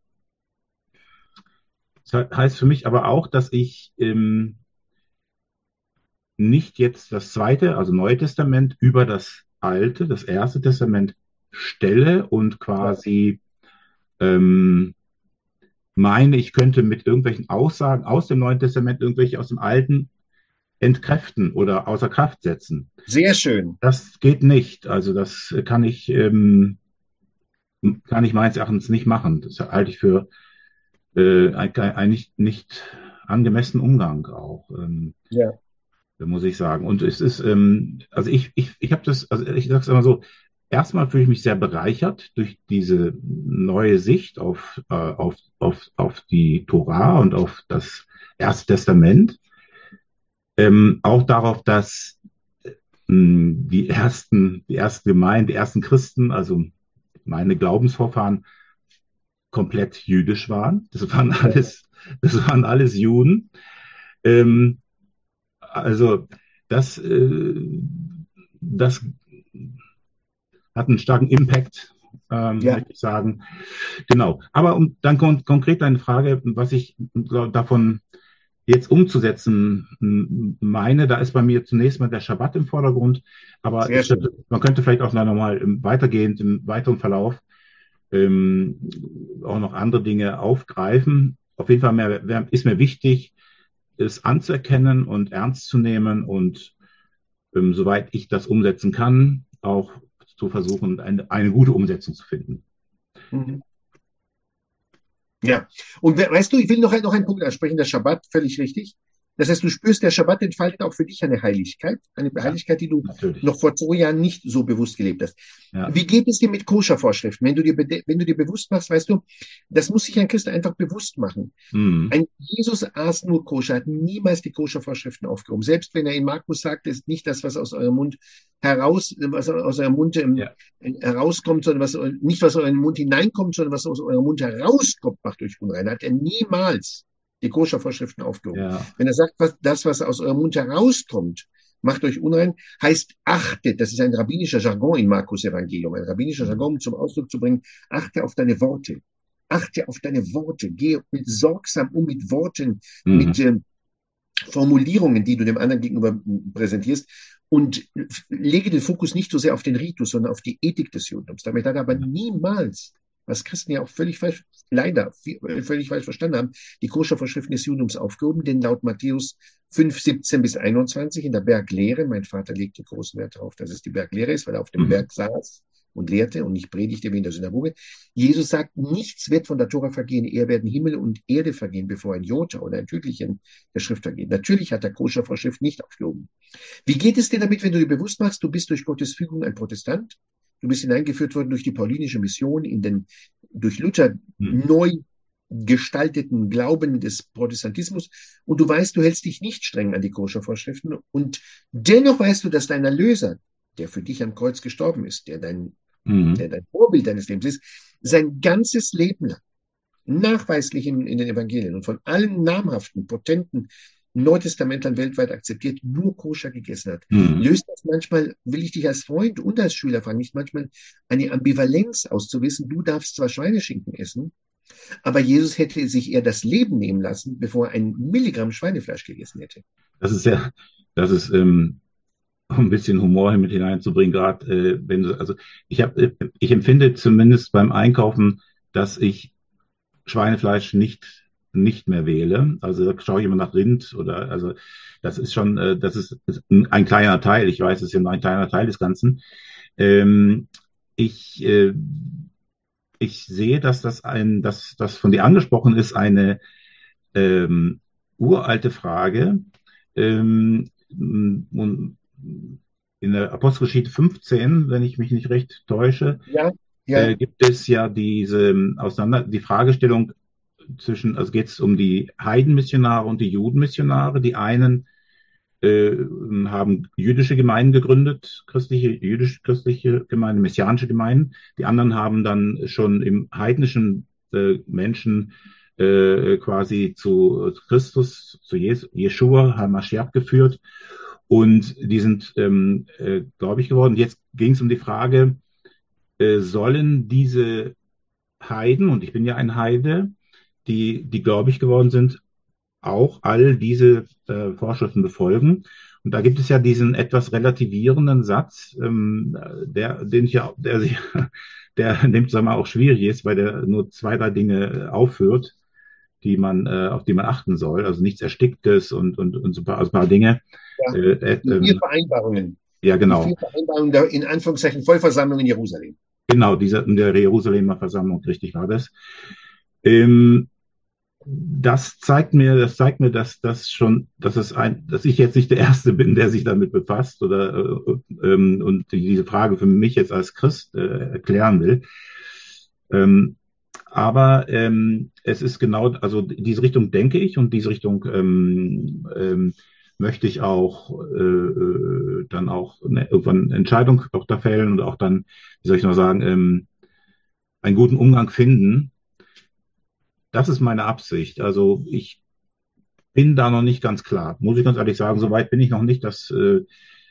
das heißt für mich aber auch, dass ich ähm, nicht jetzt das zweite, also Neue Testament über das alte, das erste Testament stelle und Ja. quasi ähm, meine, ich könnte mit irgendwelchen Aussagen aus dem Neuen Testament irgendwelche aus dem Alten entkräften oder außer Kraft setzen. Sehr schön. Das geht nicht. Also das kann ich, ähm, kann ich meines Erachtens nicht machen. Das halte ich für äh, ein, ein nicht, nicht angemessenen Umgang auch. Ähm, Ja. muss ich sagen. Und es ist, ähm, also ich, ich, ich habe das, also ich sage es immer so, erstmal fühle ich mich sehr bereichert durch diese neue Sicht auf, äh, auf, auf, auf die Tora und auf das Erste Testament. Ähm, auch darauf, dass mh, die ersten, die ersten Gemeinden, die ersten Christen, also meine Glaubensvorfahren, komplett jüdisch waren. Das waren Ja. alles, das waren alles Juden. Ähm, also das, äh, das hat einen starken Impact, ähm, Ja. möchte ich sagen. Genau. Aber um dann kon konkret deine Frage, was ich glaub, davon jetzt umzusetzen meine, da ist bei mir zunächst mal der Schabbat im Vordergrund, aber Sehr es schön. könnte, man könnte vielleicht auch nochmal weitergehend im weiteren Verlauf ähm, auch noch andere Dinge aufgreifen. Auf jeden Fall mehr, ist mir wichtig, es anzuerkennen und ernst zu nehmen und ähm, soweit ich das umsetzen kann, auch zu versuchen, eine, eine gute Umsetzung zu finden. Mhm. Ja, und we- weißt du, ich will noch, ein- noch einen Punkt ansprechen, der Schabbat, völlig richtig. Das heißt, du spürst, der Schabbat entfaltet auch für dich eine Heiligkeit, eine Ja, Heiligkeit, die du natürlich. noch vor zwei Jahren nicht so bewusst gelebt hast. Ja. Wie geht es dir mit Koscher-Vorschriften? Wenn du dir, bede- wenn du dir bewusst machst, weißt du, das muss sich ein Christ einfach bewusst machen. Mhm. Ein Jesus aß nur koscher, hat niemals die Koscher-Vorschriften aufgehoben. Selbst wenn er in Markus sagt, ist nicht das, was aus eurem Mund heraus, was aus eurem Mund ähm, Ja. herauskommt, sondern was nicht was aus eurem Mund hineinkommt, sondern was aus eurem Mund herauskommt, macht euch unrein. Hat er niemals die Koscher-Vorschriften aufgehoben. Ja. Wenn er sagt, was, das, was aus eurem Mund herauskommt, macht euch unrein, heißt achtet, das ist ein rabbinischer Jargon in Markus Evangelium, ein rabbinischer Mhm. Jargon, um zum Ausdruck zu bringen, achte auf deine Worte. Achte auf deine Worte, gehe mit sorgsam um mit Worten, mit Mhm. ähm, Formulierungen, die du dem anderen gegenüber präsentierst und lege den Fokus nicht so sehr auf den Ritus, sondern auf die Ethik des Judentums. Damit hat er aber niemals, was Christen ja auch völlig falsch, leider völlig falsch verstanden haben, die Koschervorschriften des Judentums aufgehoben, denn laut Matthäus fünf, siebzehn bis einundzwanzig in der Berglehre, mein Vater legte großen Wert darauf, dass es die Berglehre ist, weil er auf dem Mhm. Berg saß und lehrte und nicht predigte wie in der Synagoge. Jesus sagt, nichts wird von der Tora vergehen, eher werden Himmel und Erde vergehen, bevor ein Jota oder ein Tütelchen der Schrift vergeht. Natürlich hat der Koscher-Vorschrift nicht aufgehoben. Wie geht es dir damit, wenn du dir bewusst machst, du bist durch Gottes Fügung ein Protestant? Du bist hineingeführt worden durch die paulinische Mission in den, durch Luther Mhm. neu gestalteten Glauben des Protestantismus und du weißt, du hältst dich nicht streng an die Koscher-Vorschriften und dennoch weißt du, dass dein Erlöser, der für dich am Kreuz gestorben ist, der dein, Mhm. der dein Vorbild deines Lebens ist, sein ganzes Leben lang nachweislich in, in den Evangelien und von allen namhaften, potenten Neutestamentlern weltweit akzeptiert, nur koscher gegessen hat. Mhm. Löst das manchmal, will ich dich als Freund und als Schüler fragen, nicht manchmal eine Ambivalenz auszuwissen, du darfst zwar Schweineschinken essen, aber Jesus hätte sich eher das Leben nehmen lassen, bevor er ein Milligramm Schweinefleisch gegessen hätte. Das ist ja, das ist, ähm, um ein bisschen Humor mit hineinzubringen, gerade äh, wenn du, also ich habe, äh, ich empfinde zumindest beim Einkaufen, dass ich Schweinefleisch nicht nicht mehr wähle. Also da schaue ich immer nach Rind oder also das ist schon, äh, das ist, ist ein kleiner Teil. Ich weiß, es ist ja nur ein kleiner Teil des Ganzen. Ähm, ich äh, ich sehe, dass das ein, dass das von dir angesprochen ist, eine ähm, uralte Frage. Ähm, und in der Apostelgeschichte fünfzehn, wenn ich mich nicht recht täusche, Ja, äh, ja, gibt es ja diese ähm, auseinander, die Fragestellung zwischen, also geht es um die Heidenmissionare und die Judenmissionare. Die einen äh, haben jüdische Gemeinden gegründet, christliche, jüdisch-christliche Gemeinden, messianische Gemeinden. Die anderen haben dann schon im heidnischen äh, Menschen äh, quasi zu Christus, zu Jes Jeschua, HaMashiach geführt. Und die sind ähm, äh, gläubig geworden. Jetzt ging es um die Frage, äh, sollen diese Heiden, und ich bin ja ein Heide, die, die gläubig geworden sind, auch all diese äh, Vorschriften befolgen. Und da gibt es ja diesen etwas relativierenden Satz, ähm, der, den ich ja, der, der in dem Zusammenhang auch schwierig ist, weil der nur zwei, drei Dinge äh, aufführt, die man, äh, auf die man achten soll. Also nichts Ersticktes und, und, und so ein paar, also ein paar Dinge. Ja, Äh, äh, die vier ähm, Vereinbarungen. ja, Die genau. vier Vereinbarungen der, in Anführungszeichen, Vollversammlung in Jerusalem. Genau, diese, in der Jerusalemer Versammlung, richtig war das. Ähm, Das zeigt mir, das zeigt mir, dass das schon, dass es ein, dass ich jetzt nicht der Erste bin, der sich damit befasst oder äh, ähm, und diese Frage für mich jetzt als Christ äh, erklären will. Ähm, aber ähm, es ist genau, also diese Richtung denke ich und diese Richtung ähm, ähm, möchte ich auch äh, äh, dann auch eine, irgendwann eine Entscheidung auch da fällen und auch dann, wie soll ich noch sagen, ähm, einen guten Umgang finden. Das ist meine Absicht. Also ich bin da noch nicht ganz klar. Muss ich ganz ehrlich sagen, soweit bin ich noch nicht, dass äh,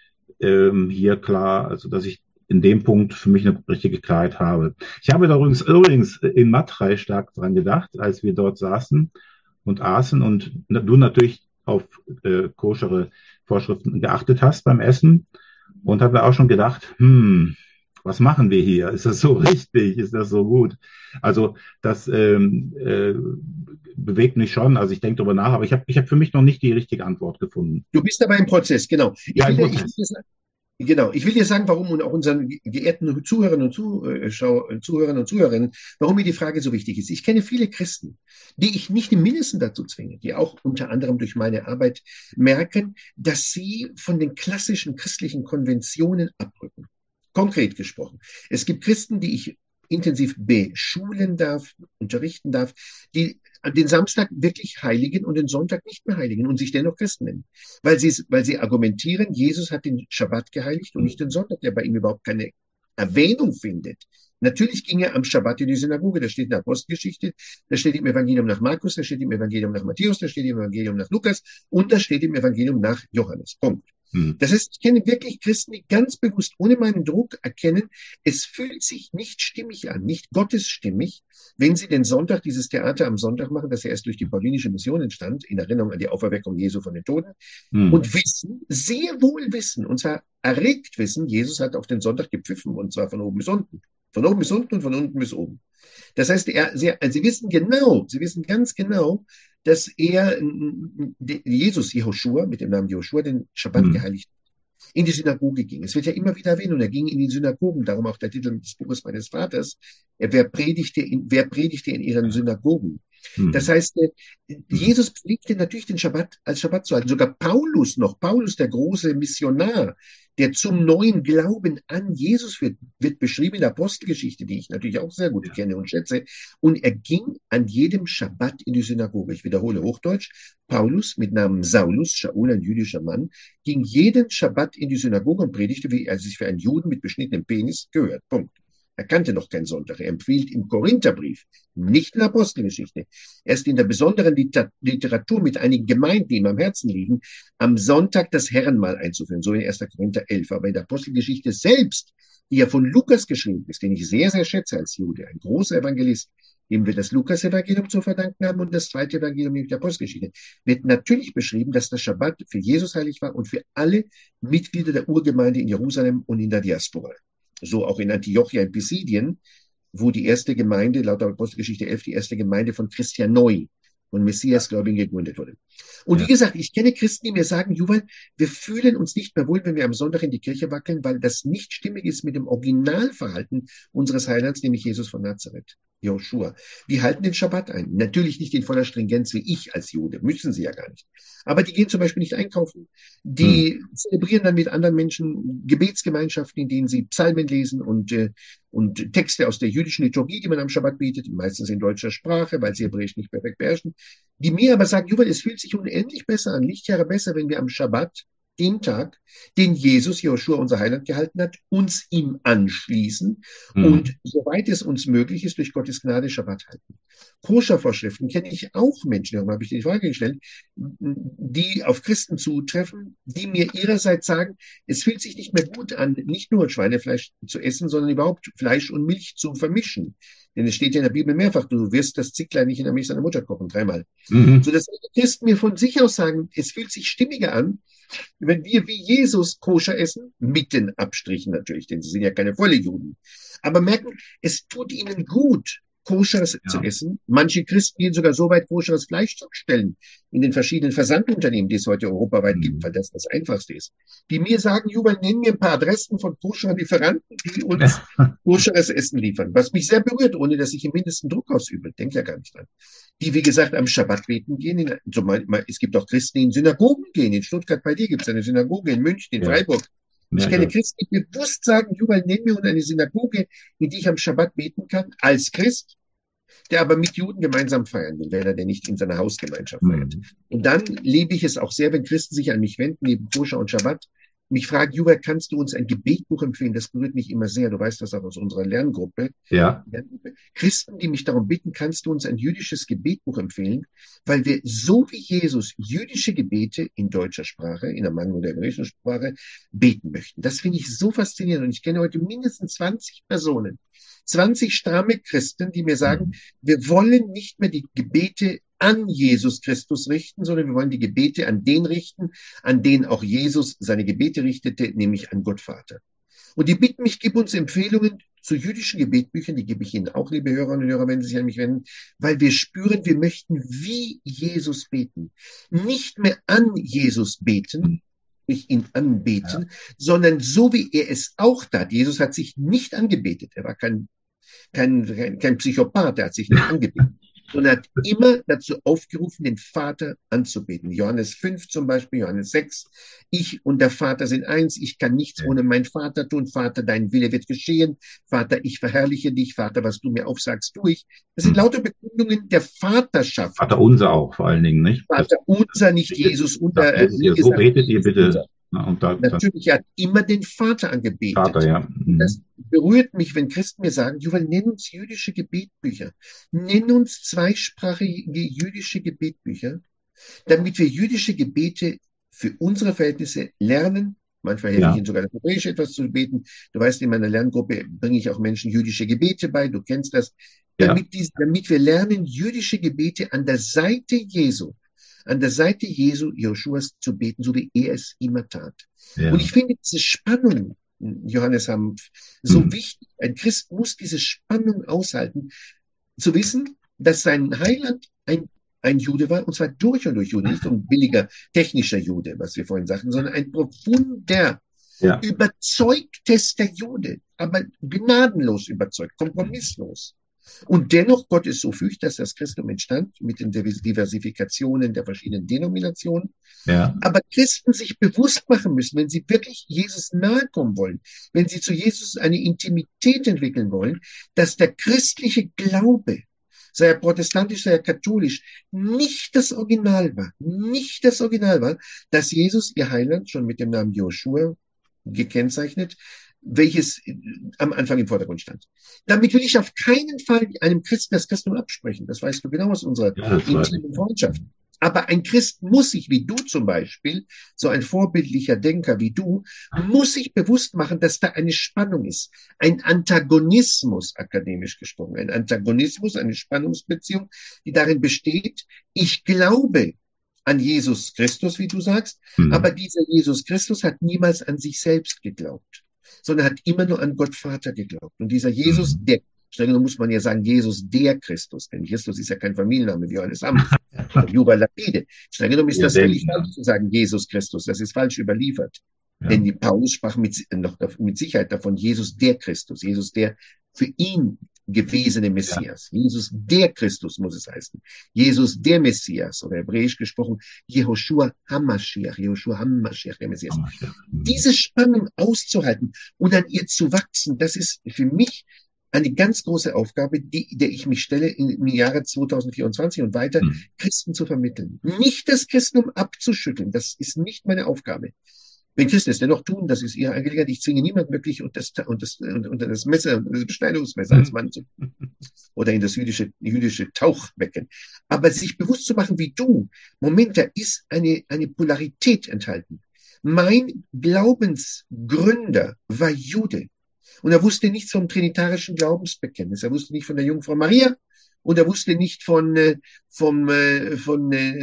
ähm, hier klar, also dass ich in dem Punkt für mich eine richtige Klarheit habe. Ich habe da übrigens, übrigens in Matrei stark dran gedacht, als wir dort saßen und aßen und du natürlich auf äh, koschere Vorschriften geachtet hast beim Essen und habe auch schon gedacht, hm, was machen wir hier? Ist das so richtig? Ist das so gut? Also das ähm, äh, bewegt mich schon. Also ich denke darüber nach, aber ich habe ich hab für mich noch nicht die richtige Antwort gefunden. Du bist dabei im Prozess, genau. Ich Ja, will ein dir, ich will Prozess. dir sagen, genau, ich will dir sagen, warum und auch unseren geehrten Zuhörern und Zuschau Zuhörern und Zuhörerinnen, warum mir die Frage so wichtig ist. Ich kenne viele Christen, die ich nicht im Mindesten dazu zwinge, die auch unter anderem durch meine Arbeit merken, dass sie von den klassischen christlichen Konventionen abrücken. Konkret gesprochen. Es gibt Christen, die ich intensiv beschulen darf, unterrichten darf, die den Samstag wirklich heiligen und den Sonntag nicht mehr heiligen und sich dennoch Christen nennen. Weil sie, weil sie argumentieren, Jesus hat den Schabbat geheiligt und nicht den Sonntag, der bei ihm überhaupt keine Erwähnung findet. Natürlich ging er am Schabbat in die Synagoge, das steht in der Apostelgeschichte, das steht im Evangelium nach Markus, das steht im Evangelium nach Matthäus, das steht im Evangelium nach Lukas und das steht im Evangelium nach Johannes. Punkt. Hm. Das heißt, ich kenne wirklich Christen, die ganz bewusst ohne meinen Druck erkennen, es fühlt sich nicht stimmig an, nicht gottesstimmig, wenn sie den Sonntag, dieses Theater am Sonntag machen, das ja erst durch die paulinische Mission entstand, in Erinnerung an die Auferweckung Jesu von den Toten, Hm. und wissen, sehr wohl wissen, und zwar erregt wissen, Jesus hat auf den Sonntag gepfiffen, und zwar von oben bis unten. Von oben bis unten und von unten bis oben. Das heißt, er, sie, sie wissen genau, sie wissen ganz genau, dass er, Jesus, Jehoschua, mit dem Namen Jehoschua, den Schabbat Hm. geheiligt hat, in die Synagoge ging. Es wird ja immer wieder erwähnt, und er ging in die Synagogen, darum auch der Titel des Buches meines Vaters, wer predigte in, wer predigte in ihren Synagogen. Das Hm. heißt, Jesus pflegte natürlich den Schabbat als Schabbat zu halten. Sogar Paulus noch, Paulus, der große Missionar, der zum neuen Glauben an Jesus wird, wird beschrieben in der Apostelgeschichte, die ich natürlich auch sehr gut Ja. kenne und schätze. Und er ging an jedem Schabbat in die Synagoge. Ich wiederhole Hochdeutsch. Paulus mit Namen Saulus, Shaul, ein jüdischer Mann, ging jeden Schabbat in die Synagoge und predigte, wie er sich für einen Juden mit beschnittenem Penis gehört. Punkt. Er kannte noch keinen Sonntag. Er empfiehlt im Korintherbrief, nicht in der Apostelgeschichte, erst in der besonderen Literatur mit einigen Gemeinden, die ihm am Herzen liegen, am Sonntag das Herrenmahl einzuführen, so in erster Korinther elf. Aber in der Apostelgeschichte selbst, die ja von Lukas geschrieben ist, den ich sehr, sehr schätze als Jude, ein großer Evangelist, dem wir das Lukas-Evangelium zu verdanken haben und das zweite Evangelium mit der Apostelgeschichte, wird natürlich beschrieben, dass der Schabbat für Jesus heilig war und für alle Mitglieder der Urgemeinde in Jerusalem und in der Diaspora. So auch in Antiochia in Pisidien, wo die erste Gemeinde, laut der Apostelgeschichte elf, die erste Gemeinde von Christianoi, von Messiasgläubigen gegründet wurde. Und Ja. wie gesagt, ich kenne Christen, die mir sagen, Juval, wir fühlen uns nicht mehr wohl, wenn wir am Sonntag in die Kirche wackeln, weil das nicht stimmig ist mit dem Originalverhalten unseres Heilands, nämlich Jesus von Nazareth, Joshua. Wir halten den Schabbat ein. Natürlich nicht in voller Stringenz wie ich als Jude, müssen sie ja gar nicht. Aber die gehen zum Beispiel nicht einkaufen. Die Hm. zelebrieren dann mit anderen Menschen Gebetsgemeinschaften, in denen sie Psalmen lesen und, äh, und Texte aus der jüdischen Liturgie, die man am Schabbat bietet, meistens in deutscher Sprache, weil sie Hebräisch nicht perfekt beherrschen, die mir aber sagen, Juval, es fühlt sich unendlich besser an, Lichtjahre besser, wenn wir am Schabbat dem Tag, den Jesus, Joshua, unser Heiland, gehalten hat, uns ihm anschließen Mhm. und, soweit es uns möglich ist, durch Gottes Gnade Schabbat halten. Koscher-Vorschriften kenne ich auch Menschen, darum habe ich dir die Frage gestellt, die auf Christen zutreffen, die mir ihrerseits sagen, es fühlt sich nicht mehr gut an, nicht nur Schweinefleisch zu essen, sondern überhaupt Fleisch und Milch zu vermischen. Denn es steht ja in der Bibel mehrfach, du wirst das Zicklein nicht in der Milch seiner Mutter kochen, dreimal. Mhm. So dass Christen mir von sich aus sagen, es fühlt sich stimmiger an, wenn wir wie Jesus koscher essen, mit den Abstrichen natürlich, denn sie sind ja keine volle Juden. Aber merken, es tut ihnen gut, koscheres Ja. zu essen. Manche Christen gehen sogar so weit, koscheres Fleisch zu bestellen in den verschiedenen Versandunternehmen, die es heute europaweit Mhm. gibt, weil das das Einfachste ist. Die mir sagen, Jubel, nenn mir ein paar Adressen von koscheren Lieferanten, die uns koscheres Essen liefern. Was mich sehr berührt, ohne dass ich im mindesten Druck ausübe. Denk ja gar nicht dran. Die, wie gesagt, am Schabbat beten gehen. In, so mal, es gibt auch Christen, die in Synagogen gehen. In Stuttgart bei dir gibt es eine Synagoge, in München, in Ja. Freiburg. Ich Ja, kenne ja. Christen, die bewusst sagen, Jubel, nenn mir eine Synagoge, in die ich am Schabbat beten kann, als Christ, der aber mit Juden gemeinsam feiern will, wenn er denn nicht in seiner Hausgemeinschaft feiert. Mhm. Und dann lebe ich es auch sehr, wenn Christen sich an mich wenden, neben Koscher und Schabbat, mich fragen, Juba, kannst du uns ein Gebetbuch empfehlen? Das berührt mich immer sehr. Du weißt das auch aus unserer Lerngruppe. Ja. Lerngruppe. Christen, die mich darum bitten, kannst du uns ein jüdisches Gebetbuch empfehlen? Weil wir so wie Jesus jüdische Gebete in deutscher Sprache, in der Mango der hebräischen Sprache, beten möchten. Das finde ich so faszinierend. Und ich kenne heute mindestens zwanzig Personen, zwanzig stramme Christen, die mir sagen, Mhm. wir wollen nicht mehr die Gebete an Jesus Christus richten, sondern wir wollen die Gebete an den richten, an den auch Jesus seine Gebete richtete, nämlich an Gott Vater. Und die bitten mich, gib uns Empfehlungen zu jüdischen Gebetbüchern, die gebe ich Ihnen auch, liebe Hörerinnen und Hörer, wenn Sie sich an mich wenden, weil wir spüren, wir möchten wie Jesus beten. Nicht mehr an Jesus beten, nicht ihn anbeten, Ja. sondern so wie er es auch tat. Jesus hat sich nicht angebetet, er war kein Kein, kein, kein Psychopath, der hat sich nicht angebetet, sondern hat immer dazu aufgerufen, den Vater anzubeten. Johannes fünf zum Beispiel, Johannes sechs. Ich und der Vater sind eins. Ich kann nichts Ja. ohne mein Vater tun. Vater, dein Wille wird geschehen. Vater, ich verherrliche dich. Vater, was du mir aufsagst, tu ich. Das sind Mhm. lauter Begründungen der Vaterschaft. Vater unser auch vor allen Dingen, nicht? Das Vater unser, nicht Jesus. Und sagt er hat Jesus nie ja, so gesagt, betet ihr Jesus bitte. unser. Na, und da, dann Natürlich, er hat immer den Vater angebetet. Vater, ja. Mhm. Das berührt mich, wenn Christen mir sagen, Juval, nenn uns jüdische Gebetbücher. Nenn uns zweisprachige jüdische Gebetbücher, damit wir jüdische Gebete für unsere Verhältnisse lernen. Manchmal helfe Ja. ich ihnen sogar, das Hebräische etwas zu beten. Du weißt, in meiner Lerngruppe bringe ich auch Menschen jüdische Gebete bei. Du kennst das. Ja. Damit, dies, damit wir lernen, jüdische Gebete an der Seite Jesu, an der Seite Jesu, Joshuas zu beten, so wie er es immer tat. Ja. Und ich finde diese Spannung, Johannes Hanf, so Mhm. wichtig. Ein Christ muss diese Spannung aushalten, zu wissen, dass sein Heiland ein, ein Jude war, und zwar durch und durch Jude, nicht so ein billiger technischer Jude, was wir vorhin sagten, sondern ein profunder, Ja. überzeugtester Jude, aber gnadenlos überzeugt, kompromisslos. Und dennoch, Gott ist so fügig, dass das Christentum entstand mit den Diversifikationen der verschiedenen Denominationen. Ja. Aber Christen sich bewusst machen müssen, wenn sie wirklich Jesus nahe kommen wollen, wenn sie zu Jesus eine Intimität entwickeln wollen, dass der christliche Glaube, sei er protestantisch, sei er katholisch, nicht das Original war, nicht das Original war, dass Jesus, ihr Heiland, schon mit dem Namen Joshua gekennzeichnet, welches am Anfang im Vordergrund stand. Damit will ich auf keinen Fall einem Christen das Christentum absprechen. Das weißt du genau aus unserer Ja, das weiß intimen ich. Freundschaft. Aber ein Christ muss sich, wie du zum Beispiel, so ein vorbildlicher Denker wie du, muss sich bewusst machen, dass da eine Spannung ist. Ein Antagonismus, akademisch gesprochen. Ein Antagonismus, eine Spannungsbeziehung, die darin besteht, ich glaube an Jesus Christus, wie du sagst, Mhm. aber dieser Jesus Christus hat niemals an sich selbst geglaubt, sondern hat immer nur an Gott Vater geglaubt. Und dieser Jesus, Mhm. der, streng genommen muss man ja sagen, Jesus der Christus, denn Christus ist ja kein Familienname wie Johannes Hanf, Juba Lapide. Streng genommen ist Ja, das völlig denn, falsch zu sagen, Jesus Christus, das ist falsch überliefert. ja. Denn die Paulus sprach mit, noch mit Sicherheit davon, Jesus der Christus, Jesus der für ihn gewesene Messias. Jesus der Christus muss es heißen. Jesus der Messias, oder hebräisch gesprochen, Jehoshua HaMashiach, Jehoshua HaMashiach, der Messias. Mhm. Diese Spannung auszuhalten und an ihr zu wachsen, das ist für mich eine ganz große Aufgabe, die, der ich mich stelle im Jahre zweitausendvierundzwanzig und weiter, Mhm. Christen zu vermitteln. Nicht das Christentum abzuschütteln, das ist nicht meine Aufgabe, Wenn Christen es dennoch tun, das ist ihre Angelegenheit. Ich zwinge niemanden wirklich unter das, und das, unter das Messer, unter das Beschneidungsmesser als Mann zu, oder in das jüdische, jüdische Tauchbecken. Aber sich bewusst zu machen, wie du, Moment, da ist eine, eine Polarität enthalten. Mein Glaubensgründer war Jude. Und er wusste nichts vom trinitarischen Glaubensbekenntnis. Er wusste nicht von der Jungfrau Maria und er wusste nicht von, äh, vom, äh, von äh,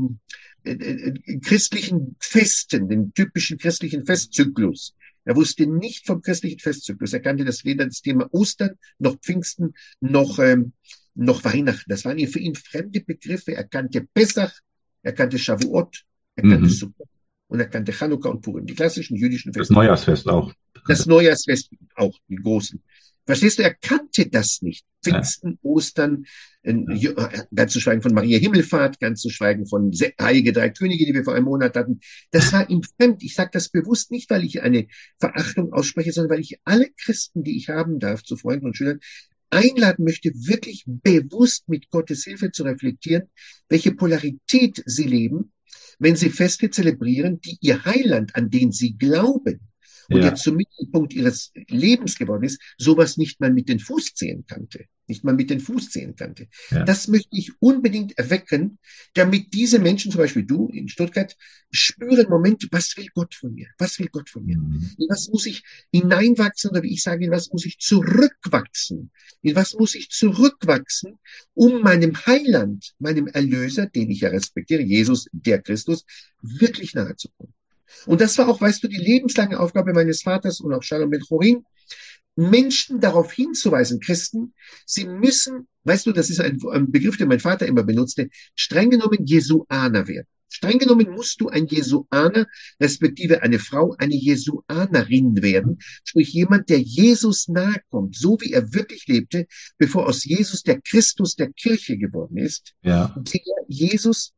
äh, äh, christlichen Festen, den typischen christlichen Festzyklus. Er wusste nicht vom christlichen Festzyklus. Er kannte das weder das Thema Ostern, noch Pfingsten, noch, ähm, noch Weihnachten. Das waren für ihn fremde Begriffe. Er kannte Pessach, er kannte Shavuot, er kannte Mhm. Sukkot und er kannte Chanukka und Purim, die klassischen jüdischen Das Feste. Neujahrsfest auch. Das Neujahrsfest auch, die großen. Verstehst du, er kannte das nicht. Ja. Pfingsten, Ostern, äh, ganz zu schweigen von Maria Himmelfahrt, ganz zu schweigen von Se- Heilige Drei Könige, die wir vor einem Monat hatten. Das war ihm fremd. Ich sage das bewusst nicht, weil ich eine Verachtung ausspreche, sondern weil ich alle Christen, die ich haben darf, zu Freunden und Schülern, einladen möchte, wirklich bewusst mit Gottes Hilfe zu reflektieren, welche Polarität sie leben, wenn sie Feste zelebrieren, die ihr Heiland, an den sie glauben, und Ja. jetzt zum Mittelpunkt ihres Lebens geworden ist, sowas nicht mal mit den Fußzehen kannte. Nicht mal mit den Fußzehen kannte. Ja. Das möchte ich unbedingt erwecken, damit diese Menschen, zum Beispiel du in Stuttgart, spüren, Moment, was will Gott von mir? Was will Gott von mir? Mhm. In was muss ich hineinwachsen, oder wie ich sage, in was muss ich zurückwachsen? In was muss ich zurückwachsen, um meinem Heiland, meinem Erlöser, den ich ja respektiere, Jesus, der Christus, wirklich nahe zu kommen? Und das war auch, weißt du, die lebenslange Aufgabe meines Vaters und auch Shalom Ben Chorin, Menschen darauf hinzuweisen, Christen, sie müssen, weißt du, das ist ein, ein Begriff, den mein Vater immer benutzte, streng genommen Jesuaner werden. Streng genommen musst du ein Jesuaner, respektive eine Frau, eine Jesuanerin werden, sprich jemand, der Jesus nahe kommt, so wie er wirklich lebte, bevor aus Jesus der Christus der Kirche geworden ist, Ja. der Jesus,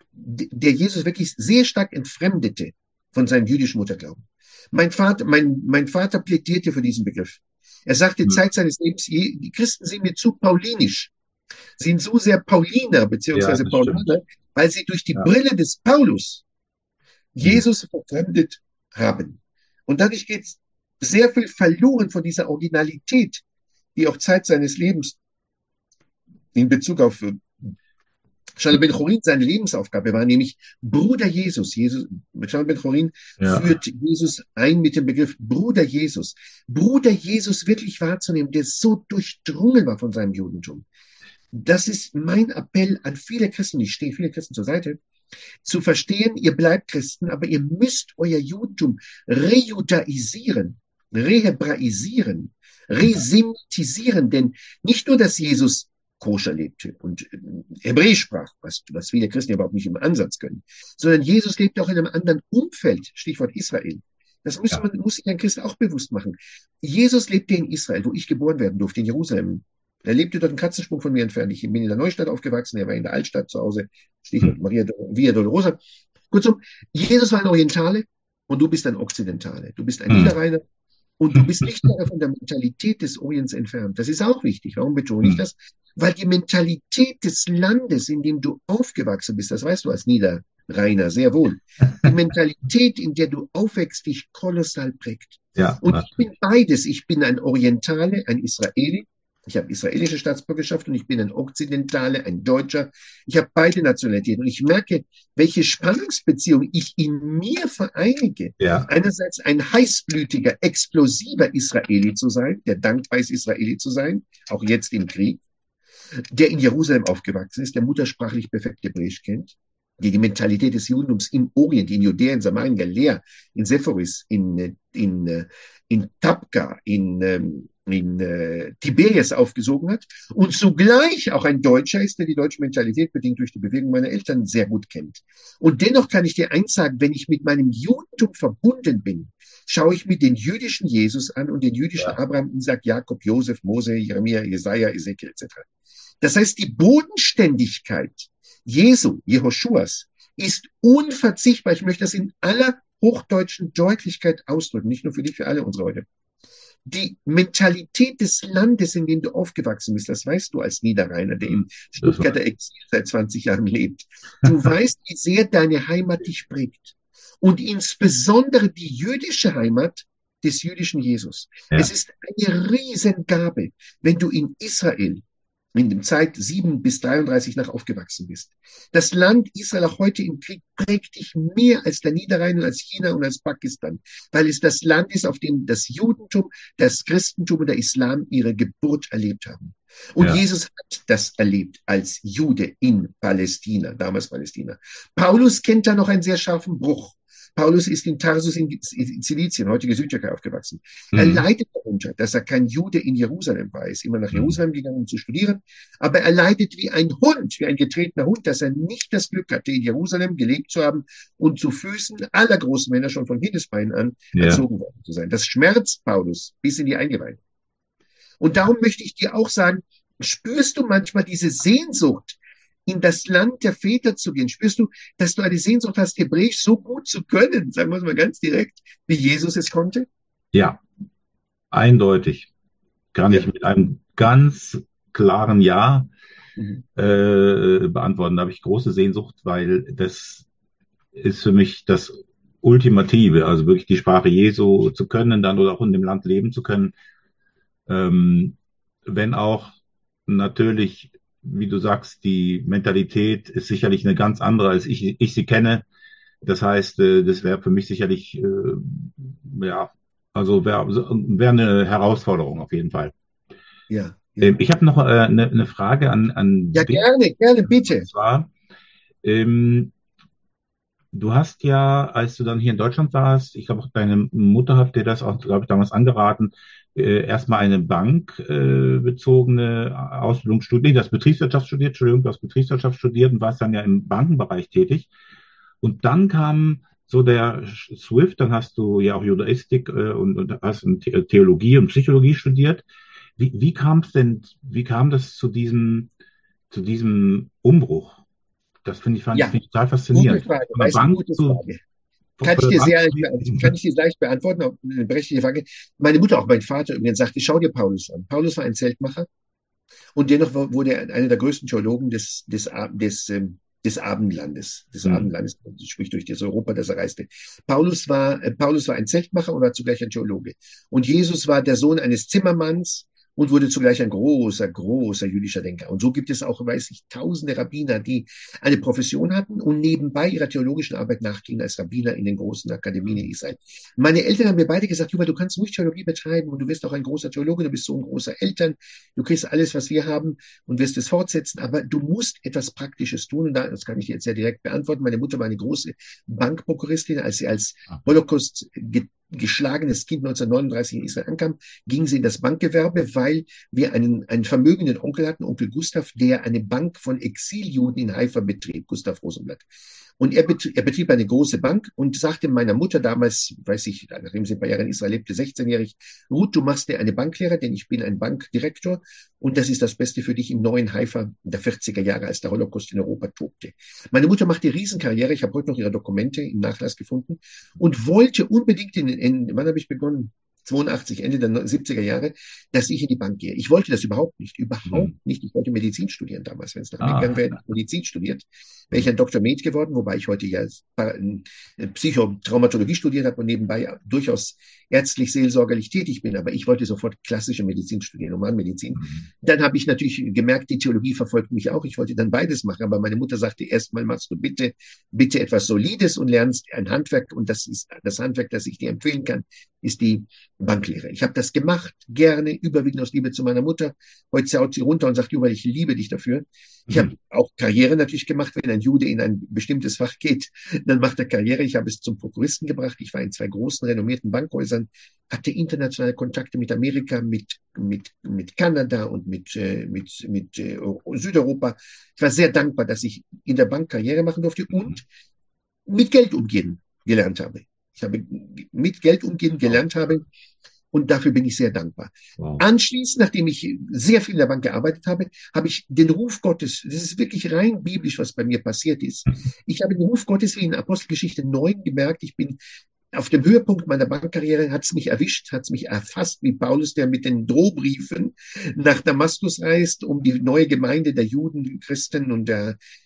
der Jesus wirklich sehr stark entfremdete von seinem jüdischen Mutterglauben. Mein Vater, mein, mein Vater plädierte für diesen Begriff. Er sagte, Mhm. Zeit seines Lebens, die Christen sind mir zu paulinisch, sind so sehr Pauliner, beziehungsweise Ja, das Pauliner, weil sie durch die Ja. Brille des Paulus Mhm. Jesus verfremdet haben. Und dadurch geht sehr viel verloren von dieser Originalität, die auch Zeit seines Lebens in Bezug auf äh, Shalom Ben Chorin, seine Lebensaufgabe war nämlich Bruder Jesus. Jesus, Shalom Ben Chorin Ja. führt Jesus ein mit dem Begriff Bruder Jesus. Bruder Jesus wirklich wahrzunehmen, der so durchdrungen war von seinem Judentum. Das ist mein Appell an viele Christen, ich stehe viele Christen zur Seite, zu verstehen, ihr bleibt Christen, aber ihr müsst euer Judentum rejudaisieren, rehebraisieren, resemitisieren, denn nicht nur, dass Jesus koscher lebte und äh, Hebräisch sprach, was, was viele Christen überhaupt nicht im Ansatz können, sondern Jesus lebte auch in einem anderen Umfeld, Stichwort Israel. Das muss Ja. man, muss sich ein Christ auch bewusst machen. Jesus lebte in Israel, wo ich geboren werden durfte, in Jerusalem. Er lebte dort einen Katzensprung von mir entfernt. Ich bin in der Neustadt aufgewachsen, er war in der Altstadt zu Hause, Stichwort Maria, Via Dolorosa. Kurzum, Jesus war ein Orientale und du bist ein Okzidentale. Du bist ein Mhm. Niederrheiner und du bist nicht mehr von der Mentalität des Orients entfernt. Das ist auch wichtig. Warum betone ich Mhm. das? Weil die Mentalität des Landes, in dem du aufgewachsen bist, das weißt du als Niederrheiner sehr wohl, die Mentalität, in der du aufwächst, dich kolossal prägt. Ja. Und ich bin beides. Ich bin ein Orientale, ein Israeli. Ich habe israelische Staatsbürgerschaft und ich bin ein Okzidentale, ein Deutscher. Ich habe beide Nationalitäten und ich merke, welche Spannungsbeziehung ich in mir vereinige. Ja. Einerseits ein heißblütiger, explosiver Israeli zu sein, der dankbar ist, Israeli zu sein, auch jetzt im Krieg, der in Jerusalem aufgewachsen ist, der muttersprachlich perfekt Hebräisch kennt, die die Mentalität des Judentums im Orient, in Judäa, in Samarien, Galiläa, in Sephoris, in, in, in Tabqa, in, in äh, Tiberias aufgesogen hat und zugleich auch ein Deutscher ist, der die deutsche Mentalität bedingt durch die Bewegung meiner Eltern sehr gut kennt. Und dennoch kann ich dir eins sagen, wenn ich mit meinem Judentum verbunden bin, schaue ich mir den jüdischen Jesus an und den jüdischen Ja. Abraham, Isaac, Jakob, Josef, Mose, Jeremia, Jesaja, Ezekiel et cetera. Das heißt, die Bodenständigkeit Jesu, Jehoschuas, ist unverzichtbar. Ich möchte das in aller hochdeutschen Deutlichkeit ausdrücken, nicht nur für dich, für alle unsere Leute. Die Mentalität des Landes, in dem du aufgewachsen bist, das weißt du als Niederrheiner, der im Stuttgarter Exil seit zwanzig Jahren lebt. Du weißt, wie sehr deine Heimat dich prägt. Und insbesondere die jüdische Heimat des jüdischen Jesus. Es Ja, ist eine Riesengabe, wenn du in Israel in der Zeit sieben bis dreiunddreißig nach aufgewachsen bist. Das Land Israel auch heute im Krieg prägt dich mehr als der Niederrhein und als China und als Pakistan, weil es das Land ist, auf dem das Judentum, das Christentum und der Islam ihre Geburt erlebt haben. Und ja, Jesus hat das erlebt als Jude in Palästina, damals Palästina. Paulus kennt da noch einen sehr scharfen Bruch. Paulus ist in Tarsus in Zilizien, heutige Südtürkei, aufgewachsen. Er mhm. leidet darunter, dass er kein Jude in Jerusalem war. Er ist immer nach Mhm. Jerusalem gegangen, um zu studieren. Aber er leidet wie ein Hund, wie ein getretener Hund, dass er nicht das Glück hatte, in Jerusalem gelebt zu haben und zu Füßen aller großen Männer schon von Kindesbeinen an Ja, erzogen worden zu sein. Das schmerzt Paulus bis in die Eingeweide. Und darum möchte ich dir auch sagen, spürst du manchmal diese Sehnsucht, in das Land der Väter zu gehen? Spürst du, dass du eine Sehnsucht hast, Hebräisch so gut zu können, sagen wir es mal ganz direkt, wie Jesus es konnte? ja, eindeutig kann ich Ja. mit einem ganz klaren Ja Mhm. äh, beantworten. Da habe ich große Sehnsucht, weil das ist für mich das Ultimative, also wirklich die Sprache Jesu zu können, dann oder auch in dem Land leben zu können. Ähm, wenn auch natürlich, wie du sagst, die Mentalität ist sicherlich eine ganz andere, als ich, ich sie kenne. Das heißt, äh, das wäre für mich sicherlich, äh, ja, also wäre wär eine Herausforderung auf jeden Fall. Ja, Ähm, ja. ich habe noch äh, eine, eine Frage an, an Ja, dich. gerne, gerne, Und bitte. zwar, ähm, du hast ja, als du dann hier in Deutschland warst, ich glaube auch deine Mutter hat dir das auch, glaube ich, damals angeraten, äh, erstmal eine bankbezogene äh, bezogene Ausbildung studiert, nee, das Betriebswirtschaft studiert, Entschuldigung, du hast Betriebswirtschaft studiert und warst dann ja im Bankenbereich tätig. Und dann kam so der Swift, dann hast du ja auch Judaistik äh, und, und hast The- Theologie und Psychologie studiert. Wie, wie kam es denn, wie kam das zu diesem, zu diesem Umbruch? Das finde ich, fand ich, Ja, finde ich total gute faszinierend. Frage, Von der weißt du, Bank gute zu, Frage. von, Kann von ich der dir Bank sehr, kann zu, ich dir leicht beantworten, auch eine berechtigte Frage. Meine Mutter, auch mein Vater übrigens, sagte, schau dir Paulus an. Paulus war ein Zeltmacher und dennoch wurde er einer der größten Theologen des, des, des, ähm, des Abendlandes, des hm, Abendlandes, sprich durch das Europa, das er reiste. Paulus war, äh, Paulus war ein Zeltmacher und war zugleich ein Theologe. Und Jesus war der Sohn eines Zimmermanns und wurde zugleich ein großer, großer jüdischer Denker. Und so gibt es auch, weiß ich, tausende Rabbiner, die eine Profession hatten und nebenbei ihrer theologischen Arbeit nachgingen als Rabbiner in den großen Akademien in Israel. Meine Eltern haben mir beide gesagt, Juba, du kannst ruhig Theologie betreiben und du wirst auch ein großer Theologe, du bist so ein großer Eltern, du kriegst alles, was wir haben und wirst es fortsetzen, aber du musst etwas Praktisches tun. Und das kann ich dir jetzt sehr direkt beantworten. Meine Mutter war eine große Bankprokuristin, als sie als Holocaust geschlagenes Kind neunzehnhundertneununddreißig in Israel ankam, ging sie in das Bankgewerbe, weil wir einen, einen vermögenden Onkel hatten, Onkel Gustav, der eine Bank von Exiljuden in Haifa betrieb, Gustav Rosenblatt. Und er betrieb, er betrieb eine große Bank und sagte meiner Mutter damals, weiß ich, nachdem sie ein paar Jahre in Israel lebte, sechzehnjährig, Ruth, du machst dir eine Banklehre, denn ich bin ein Bankdirektor und das ist das Beste für dich im neuen Haifa der vierziger Jahre, als der Holocaust in Europa tobte. Meine Mutter machte Riesenkarriere, ich habe heute noch ihre Dokumente im Nachlass gefunden und wollte unbedingt in, in wann habe ich begonnen? zweiundachtzig, Ende der siebziger Jahre, dass ich in die Bank gehe. Ich wollte das überhaupt nicht, überhaupt hm. nicht. Ich wollte Medizin studieren damals. Wenn es nach mir gegangen Ah, wäre, hätte ich Medizin studiert, wäre ich ein Doktor Med geworden, wobei ich heute ja Psychotraumatologie studiert habe und nebenbei durchaus ärztlich-seelsorgerlich tätig bin. Aber ich wollte sofort klassische Medizin studieren, Humanmedizin. hm. Dann habe ich natürlich gemerkt, die Theologie verfolgt mich auch. Ich wollte dann beides machen, aber meine Mutter sagte, erstmal machst du bitte, bitte etwas Solides und lernst ein Handwerk. Und das ist das Handwerk, das ich dir empfehlen kann, ist die Banklehre. Ich habe das gemacht, gerne, überwiegend aus Liebe zu meiner Mutter. Heute zaut sie runter und sagt, Juba, ich liebe dich dafür. Ich habe Hm. auch Karriere natürlich gemacht. Wenn ein Jude in ein bestimmtes Fach geht, dann macht er Karriere. Ich habe es zum Prokuristen gebracht. Ich war in zwei großen, renommierten Bankhäusern, hatte internationale Kontakte mit Amerika, mit, mit, mit Kanada und mit, äh, mit, mit äh, Südeuropa. Ich war sehr dankbar, dass ich in der Bank Karriere machen durfte und mit Geld umgehen gelernt habe. Ich habe mit Geld umgehen Wow. gelernt habe und dafür bin ich sehr dankbar. Wow. Anschließend, nachdem ich sehr viel in der Bank gearbeitet habe, habe ich den Ruf Gottes, das ist wirklich rein biblisch, was bei mir passiert ist. Ich habe den Ruf Gottes wie in Apostelgeschichte neun gemerkt. Ich bin auf dem Höhepunkt meiner Bankkarriere, hat es mich erwischt, hat es mich erfasst, wie Paulus, der mit den Drohbriefen nach Damaskus reist, um die neue Gemeinde der Juden, Christen und der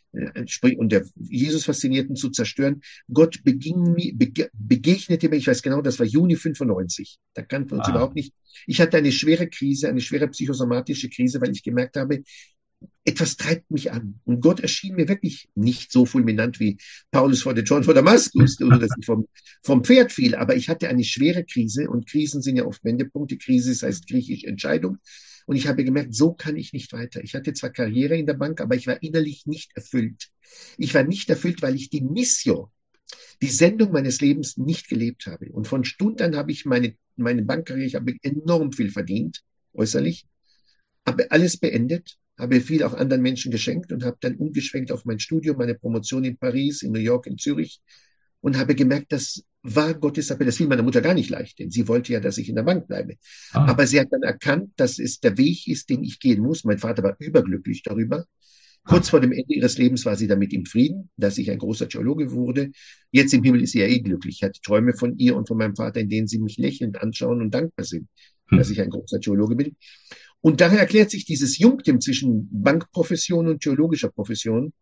äh, sprich, und der Jesus-Faszinierten zu zerstören. Gott beging mir, bege, begegnete mir, ich weiß genau, das war Juni fünfundneunzig. Da kannten wir uns Ah, überhaupt nicht. Ich hatte eine schwere Krise, eine schwere psychosomatische Krise, weil ich gemerkt habe, etwas treibt mich an. Und Gott erschien mir wirklich nicht so fulminant wie Paulus vor der John vor Damaskus, oder dass ich vom, vom Pferd fiel. Aber ich hatte eine schwere Krise, und Krisen sind ja oft Wendepunkte. Krise heißt griechisch Entscheidung. Und ich habe gemerkt, so kann ich nicht weiter. Ich hatte zwar Karriere in der Bank, aber ich war innerlich nicht erfüllt. Ich war nicht erfüllt, weil ich die Mission, die Sendung meines Lebens nicht gelebt habe. Und von Stund an habe ich meine, meine Bankkarriere, ich habe enorm viel verdient, äußerlich, habe alles beendet, habe viel auch anderen Menschen geschenkt und habe dann umgeschwenkt auf mein Studium, meine Promotion in Paris, in New York, in Zürich, und habe gemerkt, das war Gottes Appell. Das fiel meiner Mutter gar nicht leicht, denn sie wollte ja, dass ich in der Bank bleibe. ah, Aber sie hat dann erkannt, dass es der Weg ist, den ich gehen muss. Mein Vater war überglücklich darüber. ah. Kurz vor dem Ende ihres Lebens war sie damit im Frieden, dass ich ein großer Theologe wurde. Jetzt im Himmel ist sie ja eh glücklich. Ich hatte Träume von ihr und von meinem Vater, in denen sie mich lächelnd anschauen und dankbar sind, Hm, dass ich ein großer Theologe bin. Und daher erklärt sich dieses Junktim zwischen Bankprofession und theologischer Profession.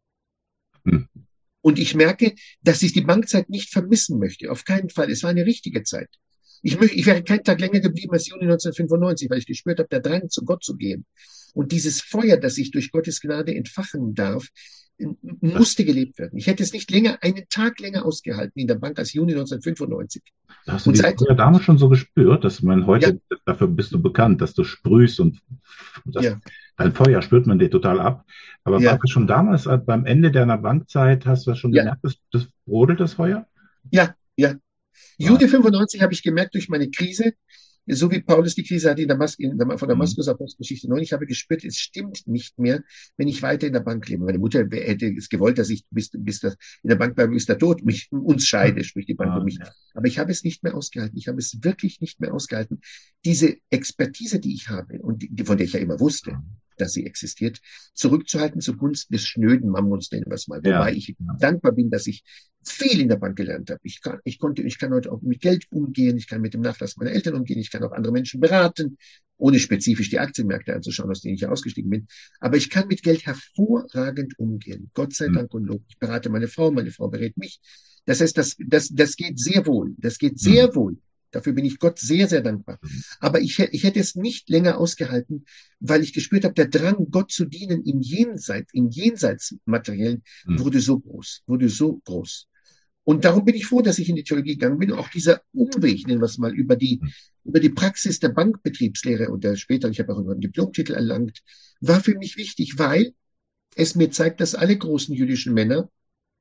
hm. Und ich merke, dass ich die Bankzeit nicht vermissen möchte. Auf keinen Fall. Es war eine richtige Zeit. Ich, möchte, ich wäre keinen Tag länger geblieben als Juni neunzehnhundertfünfundneunzig, weil ich gespürt habe, der Drang, zu Gott zu gehen. Und dieses Feuer, das ich durch Gottes Gnade entfachen darf, Das, musste gelebt werden. Ich hätte es nicht länger, einen Tag länger ausgehalten in der Bank als Juni neunzehnhundertfünfundneunzig. hast du Und dieses seit, Feuer damals schon so gespürt, dass man ja, heute, dafür bist du bekannt, dass du sprühst und das, ja, dein Feuer spürt man dir total ab. Aber war ja, das schon damals, äh, beim Ende deiner Bankzeit, hast du das schon ja, gemerkt, dass das brodelt, das Feuer? ja, ja. War, Juni fünfundneunzig habe ich gemerkt durch meine Krise, so wie Paulus die Krise hatte in Damas in Dam von hm, Damaskus Apostelgeschichte neun, ich habe gespürt, es stimmt nicht mehr, wenn ich weiter in der Bank lebe. Meine Mutter hätte es gewollt, dass ich bis, bis das, in der Bank bleibe, bis der Tod mich, uns scheide, sprich die Bank und ah, mich. ja. Aber ich habe es nicht mehr ausgehalten. Ich habe es wirklich nicht mehr ausgehalten. Diese Expertise, die ich habe und die, von der ich ja immer wusste, dass sie existiert, zurückzuhalten zugunsten des schnöden Mammons, nennen wir es mal. Ja, Wobei ich ja. dankbar bin, dass ich viel in der Bank gelernt habe. Ich kann, ich konnte, ich kann heute auch mit Geld umgehen. Ich kann mit dem Nachlass meiner Eltern umgehen. Ich kann auch andere Menschen beraten, ohne spezifisch die Aktienmärkte anzuschauen, aus denen ich ja ausgestiegen bin. Aber ich kann mit Geld hervorragend umgehen. Gott sei Hm, Dank und Lob. Ich berate meine Frau, meine Frau berät mich. Das heißt, das, das, das geht sehr wohl. Das geht hm, sehr wohl. Dafür bin ich Gott sehr, sehr dankbar. hm, Aber ich, ich hätte es nicht länger ausgehalten, weil ich gespürt habe, der Drang, Gott zu dienen im Jenseits, im Jenseitsmateriellen hm, wurde so groß, wurde so groß. Und darum bin ich froh, dass ich in die Theologie gegangen bin. Auch dieser Umweg, nennen wir es mal, über die, hm. über die Praxis der Bankbetriebslehre und der später, ich habe auch einen Diplomtitel erlangt, war für mich wichtig, weil es mir zeigt, dass alle großen jüdischen Männer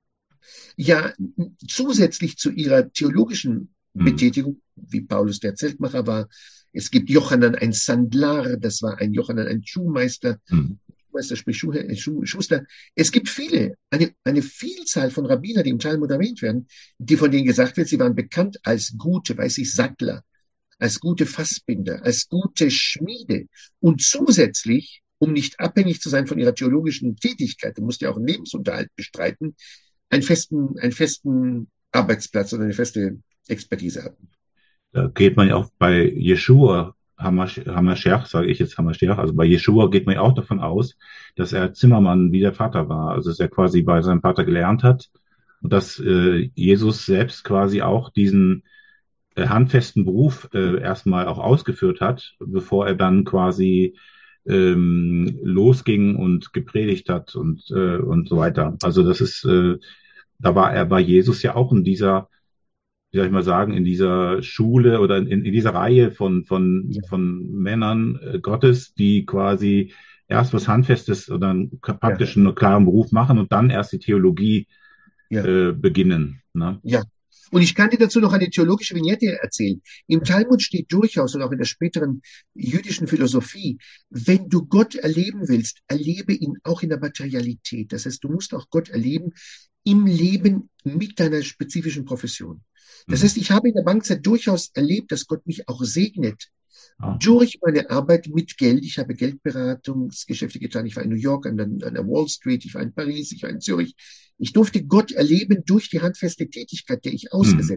ja zusätzlich zu ihrer theologischen Hm, Betätigung, wie Paulus der Zeltmacher war, es gibt Jochanan, ein Sandlar, das war ein Jochanan, ein Schuhmeister, hm. Meister, sprich Schuh, Schuh, Schuster. Es gibt viele, eine, eine Vielzahl von Rabbiner, die im Talmud erwähnt werden, die von denen gesagt wird, sie waren bekannt als gute, weiß ich, Sattler, als gute Fassbinder, als gute Schmiede. Und zusätzlich, um nicht abhängig zu sein von ihrer theologischen Tätigkeit, du musst ja auch einen Lebensunterhalt bestreiten, einen festen, einen festen Arbeitsplatz oder eine feste Expertise hatten. Da geht man ja auch bei Jeschua Hamash- Hamashiach, sage ich jetzt Hamashiach, also bei Jeschua geht man ja auch davon aus, dass er Zimmermann wie der Vater war, also dass er quasi bei seinem Vater gelernt hat und dass äh, Jesus selbst quasi auch diesen äh, handfesten Beruf äh, erstmal auch ausgeführt hat, bevor er dann quasi ähm, losging und gepredigt hat und äh, und so weiter. Also das ist, äh, da war er bei Jesus ja auch in dieser, wie soll ich mal sagen, in dieser Schule oder in, in dieser Reihe von, von, Ja, von Männern äh, Gottes, die quasi erst was Handfestes oder einen, ja, praktisch einen klaren Beruf machen und dann erst die Theologie ja. äh, beginnen. Ne? Ja. Und ich kann dir dazu noch eine theologische Vignette erzählen. Im Talmud steht durchaus und auch in der späteren jüdischen Philosophie, wenn du Gott erleben willst, erlebe ihn auch in der Materialität. Das heißt, du musst auch Gott erleben im Leben mit deiner spezifischen Profession. Das Hm. heißt, ich habe in der Bankzeit durchaus erlebt, dass Gott mich auch segnet Ja. durch meine Arbeit mit Geld. Ich habe Geldberatungsgeschäfte getan. Ich war in New York an der, an der Wall Street, ich war in Paris, ich war in Zürich. Ich durfte Gott erleben durch die handfeste Tätigkeit, der ich Hm. ausgesetzt war.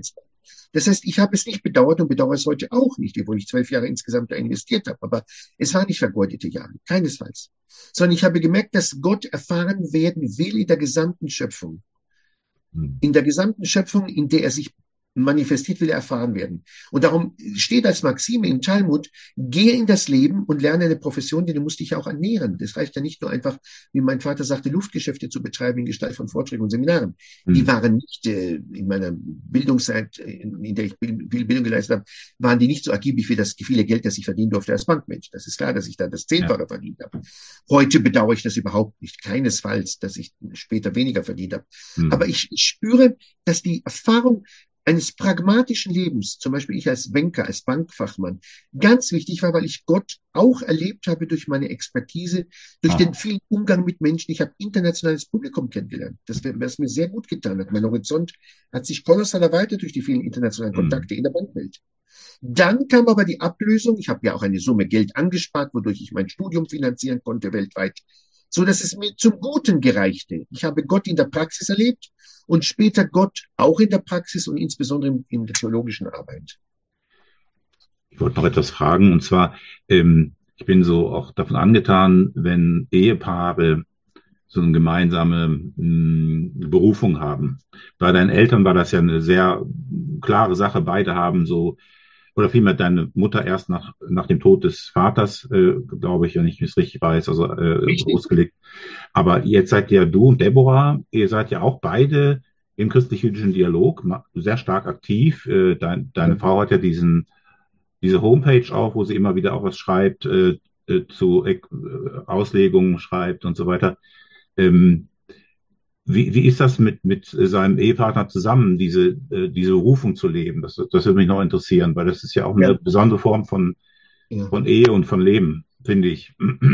Das heißt, ich habe es nicht bedauert und bedauere es heute auch nicht, obwohl ich zwölf Jahre insgesamt da investiert habe. Aber es waren nicht vergeudete Jahre, keinesfalls. Sondern ich habe gemerkt, dass Gott erfahren werden will in der gesamten Schöpfung. Hm. In der gesamten Schöpfung, in der er sich manifestiert, will er erfahren werden. Und darum steht als Maxime im Talmud, gehe in das Leben und lerne eine Profession, denn du musst dich ja auch ernähren. Das reicht ja nicht nur einfach, wie mein Vater sagte, Luftgeschäfte zu betreiben in Gestalt von Vorträgen und Seminaren. Hm. Die waren nicht äh, in meiner Bildungszeit, in, in der ich viel Bildung geleistet habe, waren die nicht so ergiebig wie das viele Geld, das ich verdienen durfte als Bankmensch. Das ist klar, dass ich da das Zehnfache ja. verdient habe. Heute bedauere ich das überhaupt nicht. Keinesfalls, dass ich später weniger verdient habe. Hm. Aber ich, ich spüre, dass die Erfahrung eines pragmatischen Lebens, zum Beispiel ich als Banker, als Bankfachmann, ganz wichtig war, weil ich Gott auch erlebt habe durch meine Expertise, durch ah. den vielen Umgang mit Menschen. Ich habe internationales Publikum kennengelernt, das, was mir sehr gut getan hat. Mein Horizont hat sich kolossal erweitert durch die vielen internationalen Kontakte mhm. in der Bankwelt. Dann kam aber die Ablösung. Ich habe ja auch eine Summe Geld angespart, wodurch ich mein Studium finanzieren konnte weltweit, so dass es mir zum Guten gereichte. Ich habe Gott in der Praxis erlebt und später Gott auch in der Praxis und insbesondere in der theologischen Arbeit. Ich wollte noch etwas fragen, und zwar, ähm, ich bin so auch davon angetan, wenn Ehepaare so eine gemeinsame mh, Berufung haben. Bei deinen Eltern war das ja eine sehr klare Sache. Beide haben so, oder vielmehr deine Mutter erst nach, nach dem Tod des Vaters, äh, glaube ich, wenn ich es richtig weiß, also äh, ausgelegt. Aber jetzt seid ja du und Deborah, ihr seid ja auch beide im christlich-jüdischen Dialog sehr stark aktiv. Äh, dein, deine ja. Frau hat ja diesen, diese Homepage auch, wo sie immer wieder auch was schreibt, äh, äh, zu äh, Auslegungen schreibt und so weiter. Ähm, wie, wie ist das mit, mit seinem Ehepartner zusammen, diese, äh, diese Berufung zu leben? Das, das würde mich noch interessieren, weil das ist ja auch eine ja. besondere Form von, ja. von Ehe und von Leben, finde ich.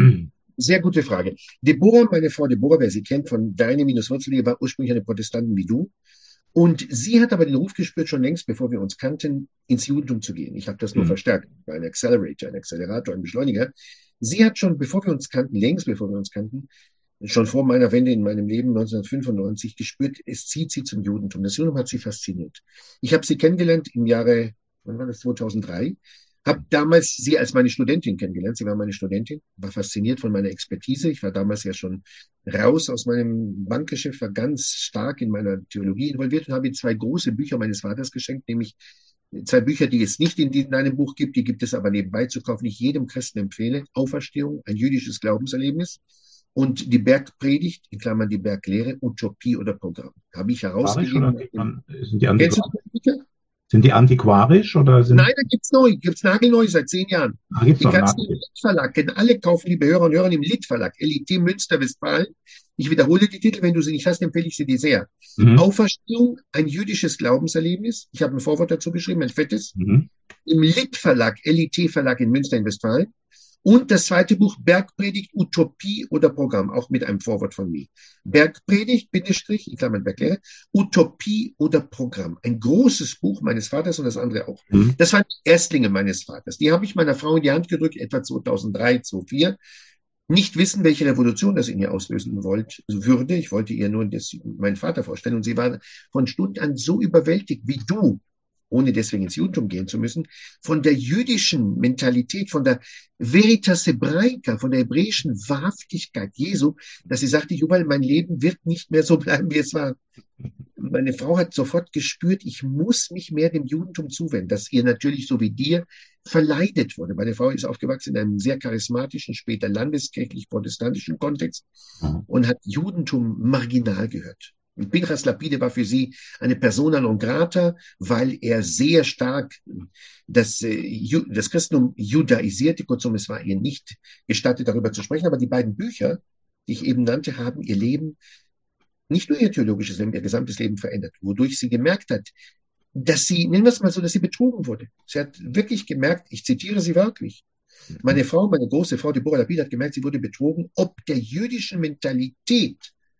Sehr gute Frage. Deborah, meine Frau Deborah, wer sie kennt, von Deine-Wurzel, war ursprünglich eine Protestantin wie du. Und sie hat aber den Ruf gespürt, schon längst, bevor wir uns kannten, ins Judentum zu gehen. Ich habe das nur mhm. verstärkt. Ich war ein Accelerator, ein Accelerator, ein Beschleuniger. Sie hat schon, bevor wir uns kannten, längst bevor wir uns kannten, schon vor meiner Wende in meinem Leben neunzehnhundertfünfundneunzig gespürt, es zieht sie zum Judentum. Das Judentum hat sie fasziniert. Ich habe sie kennengelernt im Jahre, wann war das, zweitausenddrei. Habe damals sie als meine Studentin kennengelernt. Sie war meine Studentin, war fasziniert von meiner Expertise. Ich war damals ja schon raus aus meinem Bankgeschäft, war ganz stark in meiner Theologie involviert und habe ihr zwei große Bücher meines Vaters geschenkt, nämlich zwei Bücher, die es nicht in, in einem Buch gibt, die gibt es aber nebenbei zu kaufen, die ich jedem Christen empfehle. Auferstehung, ein jüdisches Glaubenserlebnis und die Bergpredigt, in Klammern die Berglehre, Utopie oder Programm. Habe ich herausgegeben. Sind die antiquarisch? Sind die antiquarisch oder sind? Nein, da gibt's neu, gibt's nagelneu seit zehn Jahren. Ah, gibt's die ganzen Lit-Verlag kennen alle, kaufen, liebe Hörer und Hörer, im Lit-Verlag, L I T Münster Westfalen. Ich wiederhole die Titel, wenn du sie nicht hast, empfehle ich sie dir sehr. Mhm. Auferstehung, ein jüdisches Glaubenserlebnis. Ich habe ein Vorwort dazu geschrieben, ein fettes. Mhm. Im Lit-Verlag, L I T Verlag in Münster in Westfalen. Und das zweite Buch, Bergpredigt, Utopie oder Programm, auch mit einem Vorwort von mir. Bergpredigt, Bindestrich, in Klammern Berglehre, Utopie oder Programm. Ein großes Buch meines Vaters und das andere auch. Mhm. Das waren die Erstlinge meines Vaters. Die habe ich meiner Frau in die Hand gedrückt, etwa zweitausenddrei, zweitausendvier. Nicht wissen, welche Revolution das in ihr auslösen wollte, würde. Ich wollte ihr nur das, meinen Vater vorstellen. Und sie war von Stund an so überwältigt wie du, ohne deswegen ins Judentum gehen zu müssen, von der jüdischen Mentalität, von der Veritas Hebraica, von der hebräischen Wahrhaftigkeit Jesu, dass sie sagte, Jubal, mein Leben wird nicht mehr so bleiben, wie es war. Meine Frau hat sofort gespürt, ich muss mich mehr dem Judentum zuwenden, das ihr natürlich so wie dir verleidet wurde. Meine Frau ist aufgewachsen in einem sehr charismatischen, später landeskirchlich-protestantischen Kontext mhm. und hat Judentum marginal gehört. Und Pinchas Lapide war für sie eine persona non grata, weil er sehr stark das, äh, das Christentum judaisierte. Kurzum, es war ihr nicht gestattet, darüber zu sprechen. Aber die beiden Bücher, die ich eben nannte, haben ihr Leben, nicht nur ihr theologisches Leben, ihr gesamtes Leben verändert, wodurch sie gemerkt hat, dass sie, nennen wir es mal so, dass sie betrogen wurde. Sie hat wirklich gemerkt, ich zitiere sie wörtlich, meine Frau, meine große Frau Deborah Lapide hat gemerkt, sie wurde betrogen, ob der jüdischen Mentalität,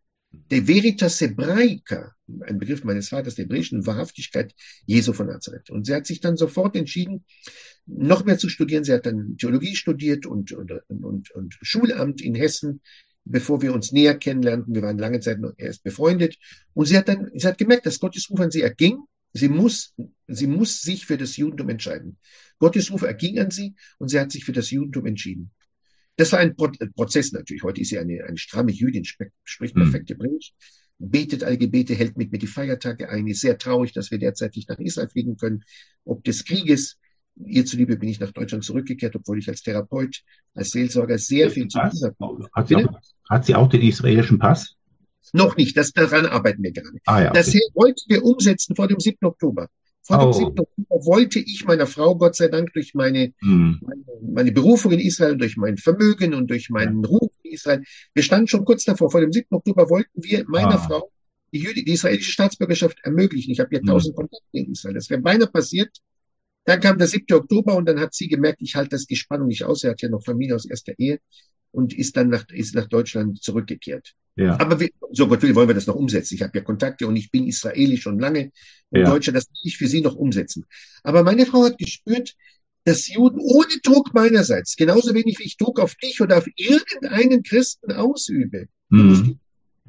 der Veritas Hebraica, ein Begriff meines Vaters, der hebräischen Wahrhaftigkeit Jesu von Nazareth. Und sie hat sich dann sofort entschieden, noch mehr zu studieren. Sie hat dann Theologie studiert und, und, und, und Schulamt in Hessen, bevor wir uns näher kennenlernten. Wir waren lange Zeit noch erst befreundet. Und sie hat dann, sie hat gemerkt, dass Gottes Ruf an sie erging. Sie muss, sie muss sich für das Judentum entscheiden. Gottes Ruf erging an sie und sie hat sich für das Judentum entschieden. Das war ein Pro Prozess natürlich. Heute ist sie eine, eine stramme Jüdin, spricht perfekt Hebräisch, betet alle Gebete, hält mit mir die Feiertage ein, ist sehr traurig, dass wir derzeit nicht nach Israel fliegen können, ob des Krieges. Ihr zuliebe bin ich nach Deutschland zurückgekehrt, obwohl ich als Therapeut, als Seelsorger sehr viel zu tun habe. Hat sie, auch, hat sie auch den israelischen Pass? Noch nicht, das, daran arbeiten wir gerade. Ah, ja, okay. Das wollten wir umsetzen vor dem siebten Oktober. Vor dem Oh. siebten Oktober wollte ich meiner Frau, Gott sei Dank, durch meine, Hm. meine, meine Berufung in Israel, durch mein Vermögen und durch meinen Ja. Ruf in Israel, wir standen schon kurz davor, vor dem siebten Oktober wollten wir meiner Ah. Frau die, Jüdi, die israelische Staatsbürgerschaft ermöglichen. Ich habe ja Hm. tausend Kontakte in Israel. Das wäre beinahe passiert. Dann kam der siebte Oktober und dann hat sie gemerkt, ich halte das die Spannung nicht aus. Er hat ja noch Familie aus erster Ehe und ist dann nach, ist nach Deutschland zurückgekehrt. Ja. Aber wir, so Gott will, wollen wir das noch umsetzen. Ich habe ja Kontakte und ich bin Israeli schon lange und Ja. Deutscher, das will ich für sie noch umsetzen. Aber meine Frau hat gespürt, dass Juden ohne Druck meinerseits, genauso wenig wie ich Druck auf dich oder auf irgendeinen Christen ausübe, Hm.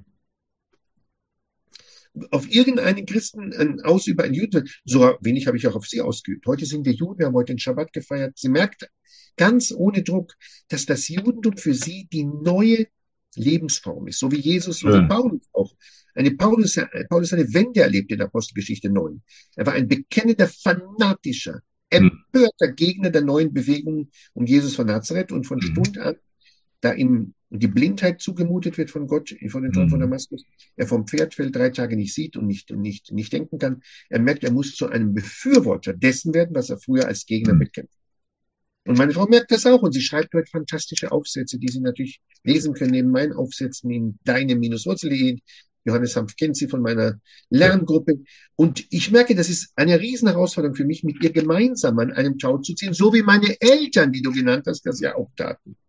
auf irgendeinen Christen ein Ausüber, ein Jude, so wenig habe ich auch auf sie ausgeübt. Heute sind wir Juden, wir haben heute den Schabbat gefeiert. Sie merkt ganz ohne Druck, dass das Judentum für sie die neue Lebensform ist, so wie Jesus, so wie Schön. Paulus auch. Eine Paulus, Paulus eine Wende erlebt in der Apostelgeschichte neun. Er war ein bekennender, fanatischer, Hm. empörter Gegner der neuen Bewegung um Jesus von Nazareth und von Mhm. Stund an, da ihm die Blindheit zugemutet wird von Gott, von den Toren von Mhm. Damaskus, er vom Pferd fällt, drei Tage nicht sieht und nicht, und nicht, nicht denken kann. Er merkt, er muss zu einem Befürworter dessen werden, was er früher als Gegner Mhm. bekämpft. Und meine Frau merkt das auch und sie schreibt heute fantastische Aufsätze, die Sie natürlich lesen können neben meinen Aufsätzen in deine-wurzel.de. Johannes Hanf kennt sie von meiner Lerngruppe. Und ich merke, das ist eine riesen Herausforderung für mich, mit ihr gemeinsam an einem Tau zu ziehen, so wie meine Eltern, die du genannt hast, das ja auch taten.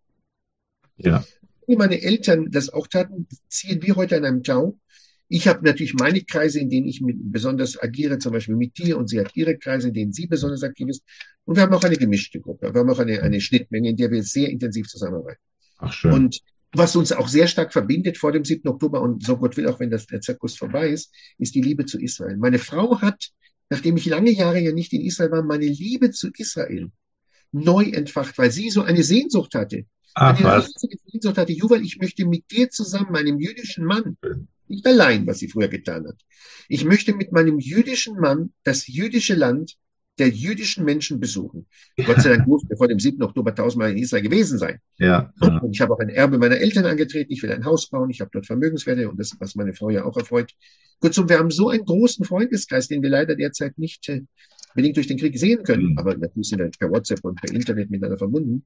Ja. Wie meine Eltern das auch taten, ziehen wir heute an einem Tau. Ich habe natürlich meine Kreise, in denen ich mit, besonders agiere, zum Beispiel mit dir, und sie hat ihre Kreise, in denen sie besonders aktiv ist. Und wir haben auch eine gemischte Gruppe. Wir haben auch eine, eine Schnittmenge, in der wir sehr intensiv zusammenarbeiten. Ach, schön. Und was uns auch sehr stark verbindet vor dem siebten Oktober, und so Gott will, auch wenn das, der Zirkus vorbei ist, ist die Liebe zu Israel. Meine Frau hat, nachdem ich lange Jahre ja nicht in Israel war, meine Liebe zu Israel neu entfacht, weil sie so eine Sehnsucht hatte. Ach, Eine was? riesige Sehnsucht hatte. Juval, ich möchte mit dir zusammen, einem jüdischen Mann, nicht allein, was sie früher getan hat. Ich möchte mit meinem jüdischen Mann das jüdische Land der jüdischen Menschen besuchen. Gott sei Dank durfte wir vor dem siebten Oktober tausendmal in Israel gewesen sein. Ja. Ja. Und ich habe auch ein Erbe meiner Eltern angetreten. Ich will ein Haus bauen. Ich habe dort Vermögenswerte und das, was meine Frau ja auch erfreut. Kurzum, wir haben so einen großen Freundeskreis, den wir leider derzeit nicht äh, bedingt durch den Krieg sehen können. Mhm. Aber natürlich sind wir per WhatsApp und per Internet miteinander verbunden.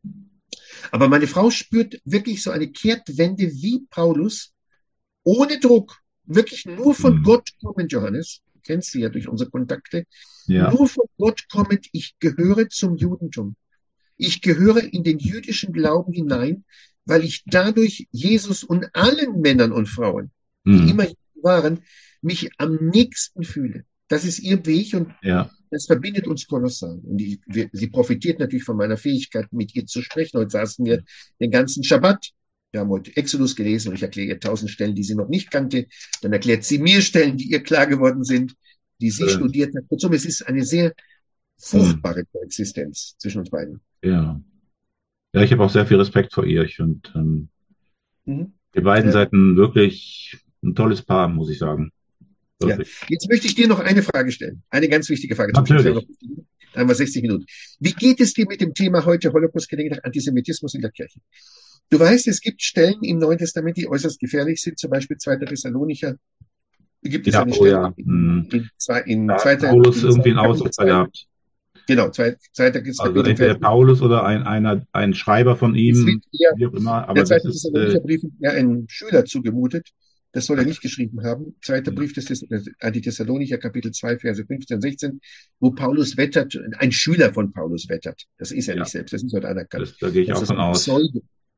Aber meine Frau spürt wirklich so eine Kehrtwende wie Paulus, ohne Druck, wirklich nur von Mhm. Gott kommend, Johannes. Du kennst sie ja durch unsere Kontakte. Ja. Nur von Gott kommend, ich gehöre zum Judentum. Ich gehöre in den jüdischen Glauben hinein, weil ich dadurch Jesus und allen Männern und Frauen, die Mhm. immer Juden waren, mich am nächsten fühle. Das ist ihr Weg und Ja. das verbindet uns kolossal. Und die, wir, sie profitiert natürlich von meiner Fähigkeit, mit ihr zu sprechen. Heute saßen wir den ganzen Schabbat. Wir haben heute Exodus gelesen und ich erkläre ihr tausend Stellen, die sie noch nicht kannte. Dann erklärt sie mir Stellen, die ihr klar geworden sind, die sie Schön. studiert hat. Kurzum, es ist eine sehr fruchtbare Koexistenz zwischen uns beiden. Ja. Ja, ich habe auch sehr viel Respekt vor ihr. Ich finde, ähm, Mhm. ihr beiden Ja. seid ein wirklich ein tolles Paar, muss ich sagen. Ja. Wirklich. Jetzt möchte ich dir noch eine Frage stellen. Eine ganz wichtige Frage. Zum Natürlich. Schluss. Wir haben noch- Da haben wir sechzig Minuten. Wie geht es dir mit dem Thema heute Holocaust-Gedenktag, Antisemitismus in der Kirche? Du weißt, es gibt Stellen im Neuen Testament, die äußerst gefährlich sind, zum Beispiel zweiter Thessalonicher. Gibt es Ja, eine oh Stelle ja. in, Mhm. in, zwei- in Da hat zweiter Paulus in irgendwie einen Kapitel Aussetzer zwei. gehabt. Genau, zwei- zweiter Also Kapitel. entweder Vers- Paulus oder ein, einer, ein Schreiber von Es ihm, wird eher wie auch immer. Der Aber das zweite ist, Thessalonicher äh, Brief ist ja einem Schüler zugemutet. Das soll er nicht geschrieben haben. Zweiter Brief des Thess- an die Thessalonicher, Kapitel zwei, Verse fünfzehn, sechzehn, wo Paulus wettert, ein Schüler von Paulus wettert. Das ist er Ja. nicht selbst, das ist heute anerkannt. das, da gehe ich Dass auch das von ein aus. Zeuge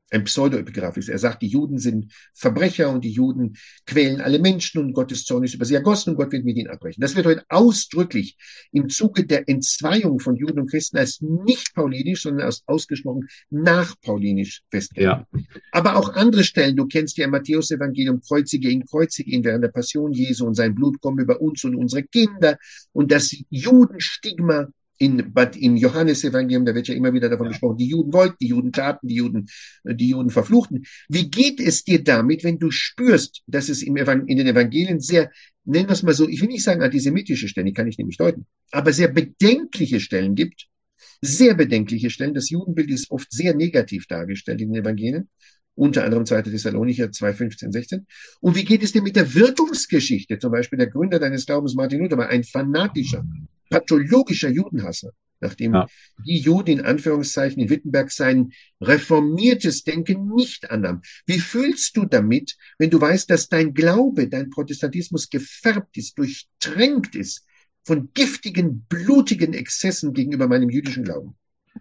ein Pseudoepigraph ist. Er sagt, die Juden sind Verbrecher und die Juden quälen alle Menschen und Gottes Zorn ist über sie ergossen und Gott wird mit ihnen abbrechen. Das wird heute ausdrücklich im Zuge der Entzweiung von Juden und Christen als nicht paulinisch, sondern als ausgesprochen nachpaulinisch festgehalten. Ja. Aber auch andere Stellen, du kennst ja im Matthäus-Evangelium, kreuzige ihn, kreuzige ihn während der Passion Jesu und sein Blut komme über uns und unsere Kinder und das Judenstigma in, im Johannesevangelium, da wird ja immer wieder davon Ja. gesprochen, die Juden wollten, die Juden taten, die Juden, die Juden verfluchten. Wie geht es dir damit, wenn du spürst, dass es im Evangel- in den Evangelien sehr, nennen wir es mal so, ich will nicht sagen antisemitische Stellen, die kann ich nämlich deuten, aber sehr bedenkliche Stellen gibt, sehr bedenkliche Stellen. Das Judenbild ist oft sehr negativ dargestellt in den Evangelien, unter anderem zweiter Thessalonicher zwei, fünfzehn, sechzehn. Und wie geht es dir mit der Wirkungsgeschichte? Zum Beispiel der Gründer deines Glaubens, Martin Luther, war ein fanatischer, pathologischer Judenhasser, nachdem Ja. die Juden in Anführungszeichen in Wittenberg sein reformiertes Denken nicht annahmen. Wie fühlst du damit, wenn du weißt, dass dein Glaube, dein Protestantismus gefärbt ist, durchtränkt ist von giftigen, blutigen Exzessen gegenüber meinem jüdischen Glauben?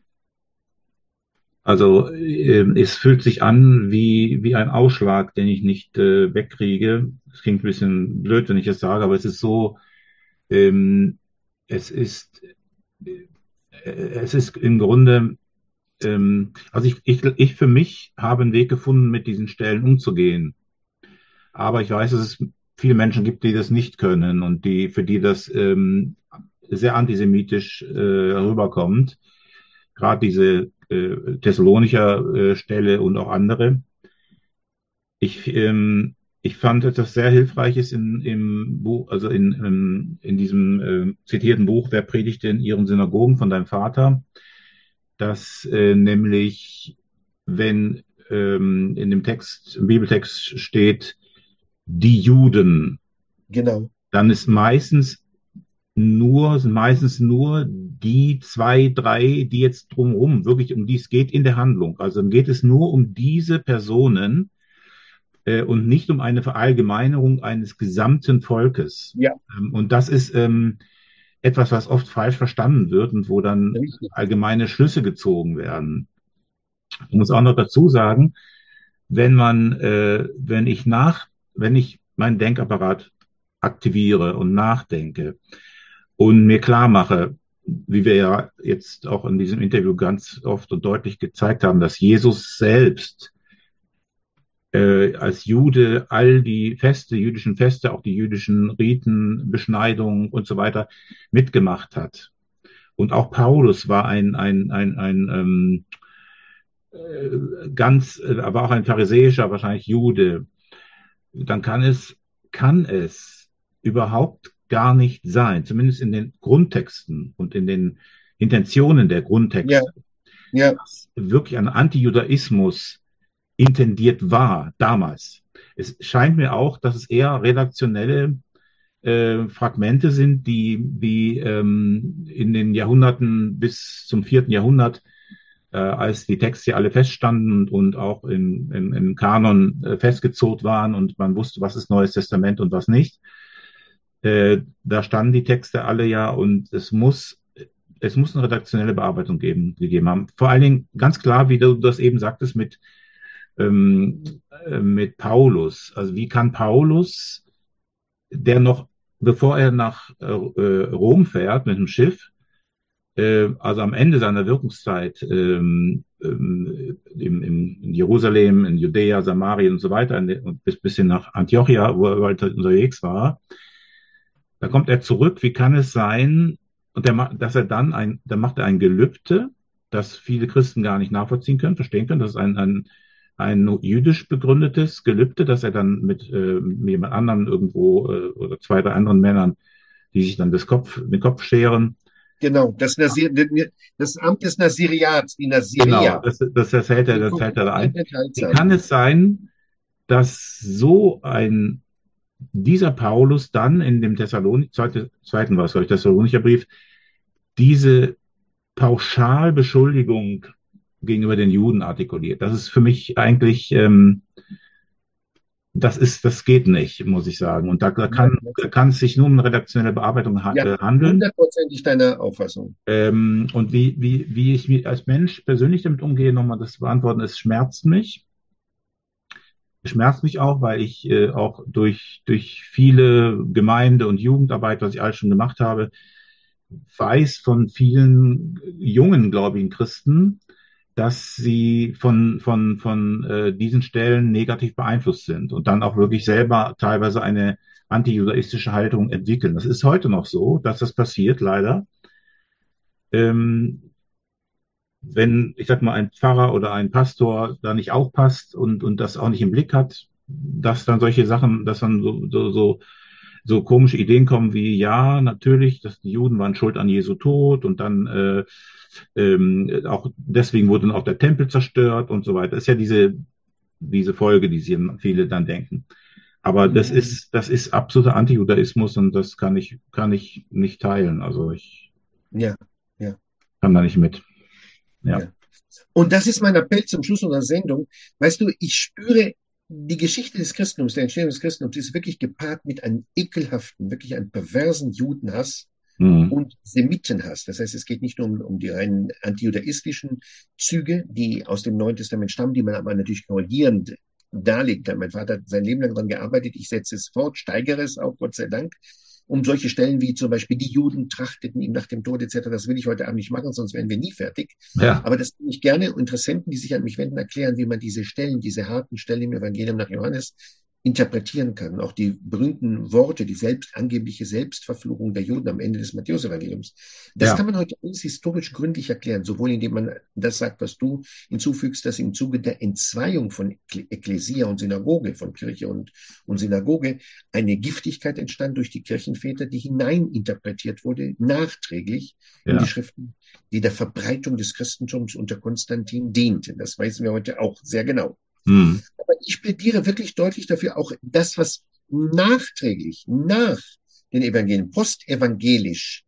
Also äh, es fühlt sich an wie, wie ein Ausschlag, den ich nicht äh, wegkriege. Es klingt ein bisschen blöd, wenn ich das sage, aber es ist so, ähm, es ist, äh, es ist im Grunde, ähm, also ich, ich, ich für mich habe einen Weg gefunden, mit diesen Stellen umzugehen. Aber ich weiß, dass es viele Menschen gibt, die das nicht können und die, für die das ähm, sehr antisemitisch äh, rüberkommt. Gerade diese äh, Thessalonicher äh, Stelle und auch andere. Ich, ähm, ich fand etwas sehr Hilfreiches in, im Buch, also in, in, in diesem äh, zitierten Buch, Wer predigte in ihren Synagogen von deinem Vater, dass äh, nämlich, wenn ähm, in dem Text, im Bibeltext steht, die Juden, Genau. dann ist meistens nur, sind meistens nur die zwei, drei, die jetzt drumherum, wirklich um die es geht in der Handlung. Also dann geht es nur um diese Personen äh, und nicht um eine Verallgemeinerung eines gesamten Volkes. Ja, Ähm, und das ist ähm, etwas, was oft falsch verstanden wird und wo dann richtig. allgemeine Schlüsse gezogen werden. Ich muss auch noch dazu sagen, wenn man, äh, wenn ich nach, wenn ich meinen Denkapparat aktiviere und nachdenke und mir klar mache, wie wir ja jetzt auch in diesem Interview ganz oft und deutlich gezeigt haben, dass Jesus selbst äh, als Jude all die Feste, jüdischen Feste, auch die jüdischen Riten, Beschneidungen und so weiter mitgemacht hat. Und auch Paulus war ein, ein, ein, ein ähm, äh, ganz, äh, aber auch ein pharisäischer, wahrscheinlich Jude. Dann kann es, kann es überhaupt gar nicht sein, zumindest in den Grundtexten und in den Intentionen der Ja, Grundtexte, ja, dass wirklich ein Antijudaismus intendiert war damals. Es scheint mir auch, dass es eher redaktionelle äh, Fragmente sind, die, die ähm, in den Jahrhunderten bis zum vierten Jahrhundert, äh, als die Texte alle feststanden und auch im, im, im Kanon äh, festgezurrt waren und man wusste, was ist Neues Testament und was nicht. Äh, da standen die Texte alle ja und es muss, es muss eine redaktionelle Bearbeitung geben, gegeben haben. Vor allen Dingen ganz klar, wie du das eben sagtest, mit, ähm, äh, mit Paulus. Also wie kann Paulus, der noch, bevor er nach äh, Rom fährt mit dem Schiff, äh, also am Ende seiner Wirkungszeit ähm, ähm, im, im, in Jerusalem, in Judäa, Samarien und so weiter, und bis, bis hin nach Antiochia, wo er weiter unterwegs war, da kommt er zurück. Wie kann es sein, und der, dass er dann ein, da macht er ein Gelübde, das viele Christen gar nicht nachvollziehen können, verstehen können. Das ist ein, ein, ein jüdisch begründetes Gelübde, dass er dann mit, äh, mit jemand anderen irgendwo äh, oder zwei, drei anderen Männern, die sich dann das Kopf, den Kopf scheren. genau. Das, Nasir, das Amt des Nasiriats, die Genau, Nasiria. das, das, das hält er, Die das hält er da komplett ein. Wie enthaltsam. kann es sein, dass so ein, dieser Paulus dann in dem Thessalonich, zweite, zweiten war es, glaube ich, Thessalonicher Brief, diese Pauschalbeschuldigung gegenüber den Juden artikuliert? Das ist für mich eigentlich, ähm, Das ist, das geht nicht, muss ich sagen. Und da, da Ja, kann, da kann es sich nur um eine redaktionelle Bearbeitung ha ja, äh, handeln. hundertprozentig deiner Auffassung. Ähm, und wie, wie, wie ich mich als Mensch persönlich damit umgehe, nochmal das zu beantworten, es schmerzt mich. Es schmerzt mich auch, weil ich äh, auch durch, durch viele Gemeinde- und Jugendarbeit, was ich alles schon gemacht habe, weiß von vielen jungen gläubigen Christen, dass sie von, von, von äh, diesen Stellen negativ beeinflusst sind und dann auch wirklich selber teilweise eine antijudaistische Haltung entwickeln. Das ist heute noch so, dass das passiert, leider. Ähm, wenn, ich sag mal, ein Pfarrer oder ein Pastor da nicht aufpasst und, und das auch nicht im Blick hat, dass dann solche Sachen, dass dann so, so, so, so komische Ideen kommen wie, ja, natürlich, dass die Juden waren schuld an Jesu Tod und dann äh, ähm, auch deswegen wurde dann auch der Tempel zerstört und so weiter. Das ist ja diese, diese Folge, die sie viele dann denken. Aber das Mhm. ist, das ist absoluter Antijudaismus und das kann ich, kann ich nicht teilen. Also ich Ja, ja, kann da nicht mit. Ja. ja. Und das ist mein Appell zum Schluss unserer Sendung. Weißt du, ich spüre, die Geschichte des Christentums, der Entstehung des Christentums ist wirklich gepaart mit einem ekelhaften, wirklich einem perversen Judenhass Mhm. und Semitenhass. Das heißt, es geht nicht nur um, um die rein antijudaistischen Züge, die aus dem Neuen Testament stammen, die man aber natürlich korrigierend darlegen kann. Mein Vater hat sein Leben lang daran gearbeitet. Ich setze es fort, steigere es auch, Gott sei Dank. Um solche Stellen wie zum Beispiel die Juden trachteten ihm nach dem Tod et cetera. Das will ich heute Abend nicht machen, sonst wären wir nie fertig. Ja. Aber das tue ich gerne. Interessenten, die sich an mich wenden, erklären, wie man diese Stellen, diese harten Stellen im Evangelium nach Johannes interpretieren kann. Auch die berühmten Worte, die selbst angebliche Selbstverfluchung der Juden am Ende des Matthäusevangeliums. Das Ja. kann man heute alles historisch gründlich erklären, sowohl indem man das sagt, was du hinzufügst, dass im Zuge der Entzweiung von Ekklesia und Synagoge, von Kirche und, und Synagoge, eine Giftigkeit entstand durch die Kirchenväter, die hineininterpretiert wurde, nachträglich in die Ja. Schriften, die der Verbreitung des Christentums unter Konstantin dienten. Das wissen wir heute auch sehr genau. Mhm. Aber ich plädiere wirklich deutlich dafür, auch das, was nachträglich, nach den Evangelien, postevangelisch,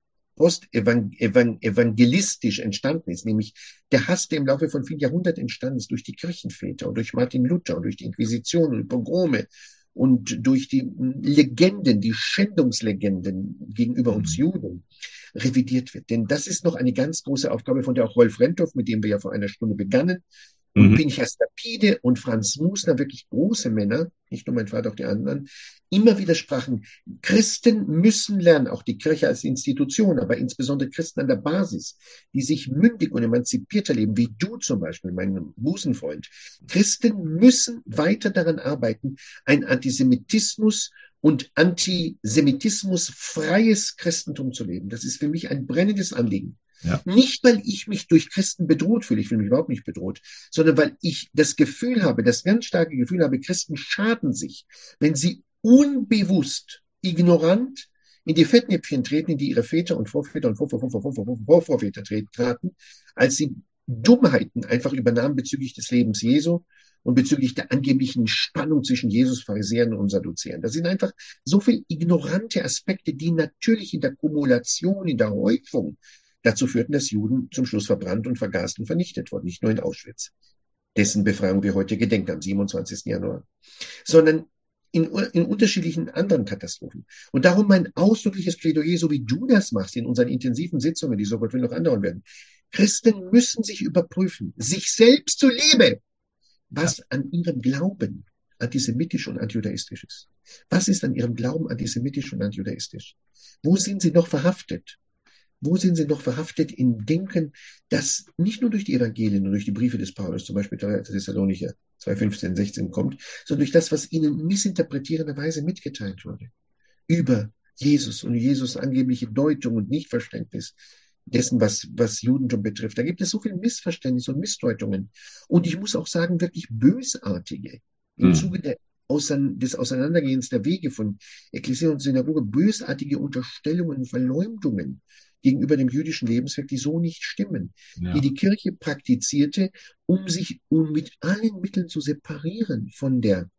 postevangelistisch entstanden ist, nämlich der Hass, der im Laufe von vielen Jahrhunderten entstanden ist, durch die Kirchenväter und durch Martin Luther und durch die Inquisition und die Pogrome und durch die Legenden, die Schändungslegenden gegenüber uns Mhm. Juden, revidiert wird. Denn das ist noch eine ganz große Aufgabe, von der auch Rolf Renthoff, mit dem wir ja vor einer Stunde begannen, und Mhm. Pinchas Lapide und Franz Musner, wirklich große Männer, nicht nur mein Vater, auch die anderen, immer wieder sprachen, Christen müssen lernen, auch die Kirche als Institution, aber insbesondere Christen an der Basis, die sich mündig und emanzipiert erleben, wie du zum Beispiel, mein Busenfreund. Christen müssen weiter daran arbeiten, ein Antisemitismus und Antisemitismus freies Christentum zu leben. Das ist für mich ein brennendes Anliegen. Ja. Nicht, weil ich mich durch Christen bedroht fühle, ich fühle mich überhaupt nicht bedroht, sondern weil ich das Gefühl habe, das ganz starke Gefühl habe, Christen schaden sich, wenn sie unbewusst, ignorant in die Fettnäpfchen treten, in die ihre Väter und Vorväter und Vorvorväter traten, als sie Dummheiten einfach übernahmen bezüglich des Lebens Jesu und bezüglich der angeblichen Spannung zwischen Jesus, Pharisäern und Sadduzäern. Das sind einfach so viele ignorante Aspekte, die natürlich in der Kumulation, in der Häufung dazu führten, dass Juden zum Schluss verbrannt und vergast und vernichtet wurden, nicht nur in Auschwitz, dessen Befreiung wir heute gedenken, am siebenundzwanzigsten Januar, sondern in, in unterschiedlichen anderen Katastrophen. Und darum mein ausdrückliches Plädoyer, so wie du das machst in unseren intensiven Sitzungen, die so Gott will noch andauern werden. Christen müssen sich überprüfen, sich selbst zu lieben, Ja. was an ihrem Glauben antisemitisch und antijudaistisch ist. Was ist an ihrem Glauben antisemitisch und antijudaistisch? Wo sind sie noch verhaftet? Wo sind sie noch verhaftet in Denken, das nicht nur durch die Evangelien und durch die Briefe des Paulus, zum Beispiel der Thessalonicher zwei, fünfzehn, sechzehn kommt, sondern durch das, was ihnen missinterpretierenderweise mitgeteilt wurde über Jesus und Jesus angebliche Deutung und Nichtverständnis dessen, was, was Judentum betrifft. Da gibt es so viel Missverständnis und Missdeutungen. Und ich muss auch sagen, wirklich bösartige im Mhm. Zuge der Ausein- des Auseinandergehens der Wege von Ekklesia und Synagoge, bösartige Unterstellungen und Verleumdungen gegenüber dem jüdischen Lebenswerk, die so nicht stimmen, die Ja. die Kirche praktizierte, um sich um mit allen Mitteln zu separieren von der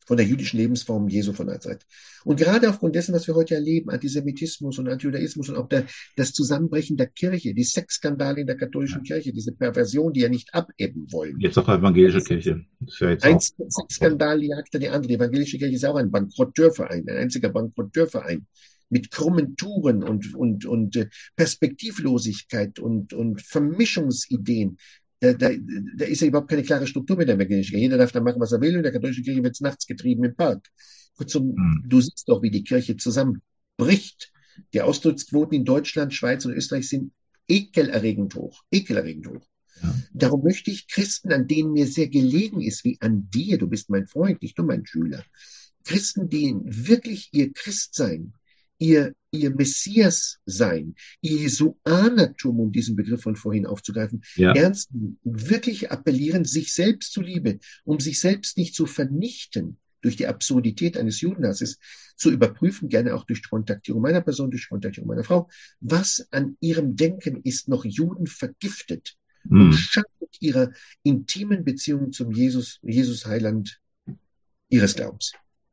von der jüdischen Lebensform Jesu von Nazareth. Und gerade aufgrund dessen, was wir heute erleben, Antisemitismus und Antijudaismus und auch der, das Zusammenbrechen der Kirche, die Sexskandale in der katholischen Kirche, diese Perversion, die ja nicht abebben wollen. Jetzt auch evangelische Kirche. Das ist ja jetzt Ein auch. Sexskandal jagte die andere. Die evangelische Kirche ist auch ein Bankrotteurverein, ein einziger Bankrotteurverein mit krummen Touren und, und, und äh, Perspektivlosigkeit und, und Vermischungsideen. Da, da, da ist ja überhaupt keine klare Struktur mit der evangelischen Kirche. Jeder darf da machen, was er will, und in der katholischen Kirche wird es nachts getrieben im Park. Kurzum, Hm. du siehst doch, wie die Kirche zusammenbricht. Die Austrittsquoten in Deutschland, Schweiz und Österreich sind ekelerregend hoch. Ekelerregend hoch. Ja. Darum möchte ich Christen, an denen mir sehr gelegen ist, wie an dir, du bist mein Freund, nicht nur mein Schüler, Christen, denen wirklich ihr Christsein, ihr, ihr Messias sein, ihr Jesuanertum, um diesen Begriff von vorhin aufzugreifen, Ja. ernst nehmen, wirklich appellieren, sich selbst zuliebe, um sich selbst nicht zu vernichten durch die Absurdität eines Judenhasses, zu überprüfen, gerne auch durch Kontaktierung meiner Person, durch Kontaktierung meiner Frau, was an ihrem Denken ist noch Juden vergiftet und Hm. schadet ihrer intimen Beziehung zum Jesus, Jesus Heiland ihres Glaubens.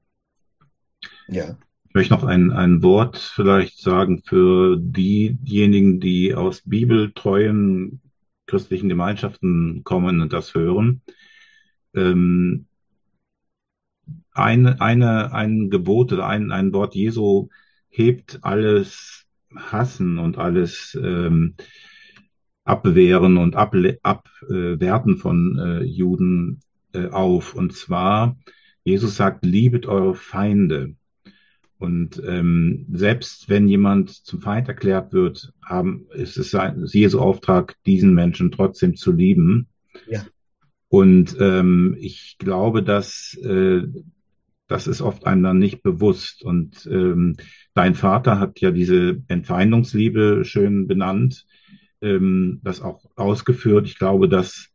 Ja. Ich möchte noch ein, ein Wort vielleicht sagen für diejenigen, die aus bibeltreuen christlichen Gemeinschaften kommen und das hören. Ähm, eine, eine, ein Gebot oder ein, ein Wort Jesu hebt alles Hassen und alles ähm, Abwehren und Able Abwerten von äh, Juden äh, auf. Und zwar, Jesus sagt, liebet eure Feinde. Und ähm, selbst wenn jemand zum Feind erklärt wird, haben, ist es sein, ist Jesu Auftrag, diesen Menschen trotzdem zu lieben. Ja. Und ähm, ich glaube, dass äh, das ist oft einem dann nicht bewusst. Und ähm, dein Vater hat ja diese Entfeindungsliebe schön benannt, ähm, das auch ausgeführt. Ich glaube, dass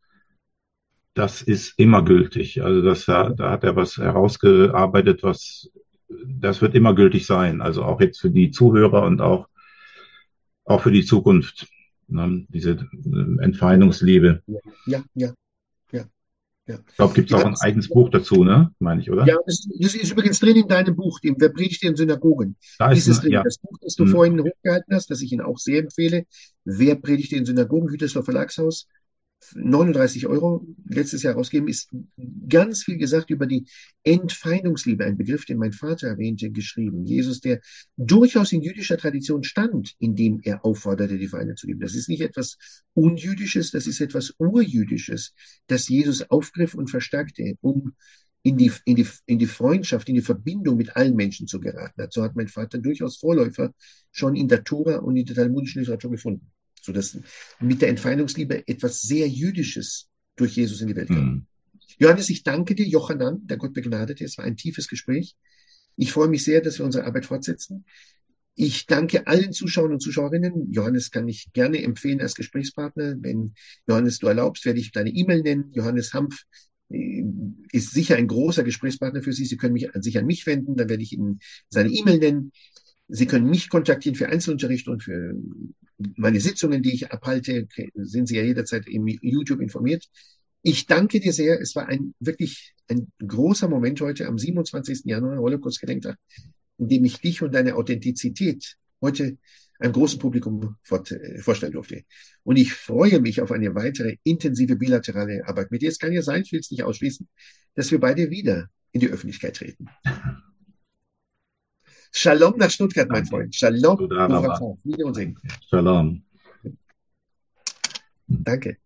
das ist immer gültig. Also das, da, da hat er was herausgearbeitet, was das wird immer gültig sein. Also auch jetzt für die Zuhörer und auch auch für die Zukunft. Ne? Diese äh, Entfeindungsliebe. Ja, ja, ja, ja. Ich glaube, gibt es auch Ja, ein eigenes Buch dazu, ne? Meine ich, oder? ja, das, das ist übrigens drin in deinem Buch, dem Wer predigt in Synagogen? Da ist Ist es ein, drin. ja. Das Buch, das du Hm. vorhin hochgehalten hast, das ich Ihnen auch sehr empfehle, Wer predigt in Synagogen, Gütersloh Verlagshaus, neununddreißig Euro, letztes Jahr rausgegeben, ist ganz viel gesagt über die Entfeindungsliebe, ein Begriff, den mein Vater erwähnte, geschrieben. Jesus, der durchaus in jüdischer Tradition stand, indem er aufforderte, die Feinde zu lieben. Das ist nicht etwas Unjüdisches, das ist etwas Urjüdisches, das Jesus aufgriff und verstärkte, um in die, in die, in die Freundschaft, in die Verbindung mit allen Menschen zu geraten hat. So hat mein Vater durchaus Vorläufer schon in der Tora und in der talmudischen Literatur gefunden, sodass mit der Entfeindungsliebe etwas sehr Jüdisches durch Jesus in die Welt kam. Hm. Johannes, ich danke dir, Jochanan, der Gott begnadete. Es war ein tiefes Gespräch. Ich freue mich sehr, dass wir unsere Arbeit fortsetzen. Ich danke allen Zuschauern und Zuschauerinnen. Johannes kann ich gerne empfehlen als Gesprächspartner. Wenn Johannes du erlaubst, werde ich deine E-Mail nennen. Johannes Hampf äh, ist sicher ein großer Gesprächspartner für Sie. Sie können mich an sich an mich wenden, dann werde ich Ihnen seine E-Mail nennen. Sie können mich kontaktieren für Einzelunterricht und für meine Sitzungen, die ich abhalte. Sind Sie ja jederzeit im YouTube informiert. Ich danke dir sehr. Es war ein wirklich ein großer Moment heute am siebenundzwanzigsten Januar, Holocaust-Gedenktag, in dem ich dich und deine Authentizität heute einem großen Publikum fort, äh, vorstellen durfte. Und ich freue mich auf eine weitere intensive bilaterale Arbeit mit dir. Es kann ja sein, ich will es nicht ausschließen, dass wir beide wieder in die Öffentlichkeit treten. Shalom nach Stuttgart, mein Danke. Freund. Shalom, Toda raba. Uvracha. Friede und Segen. Shalom. Danke.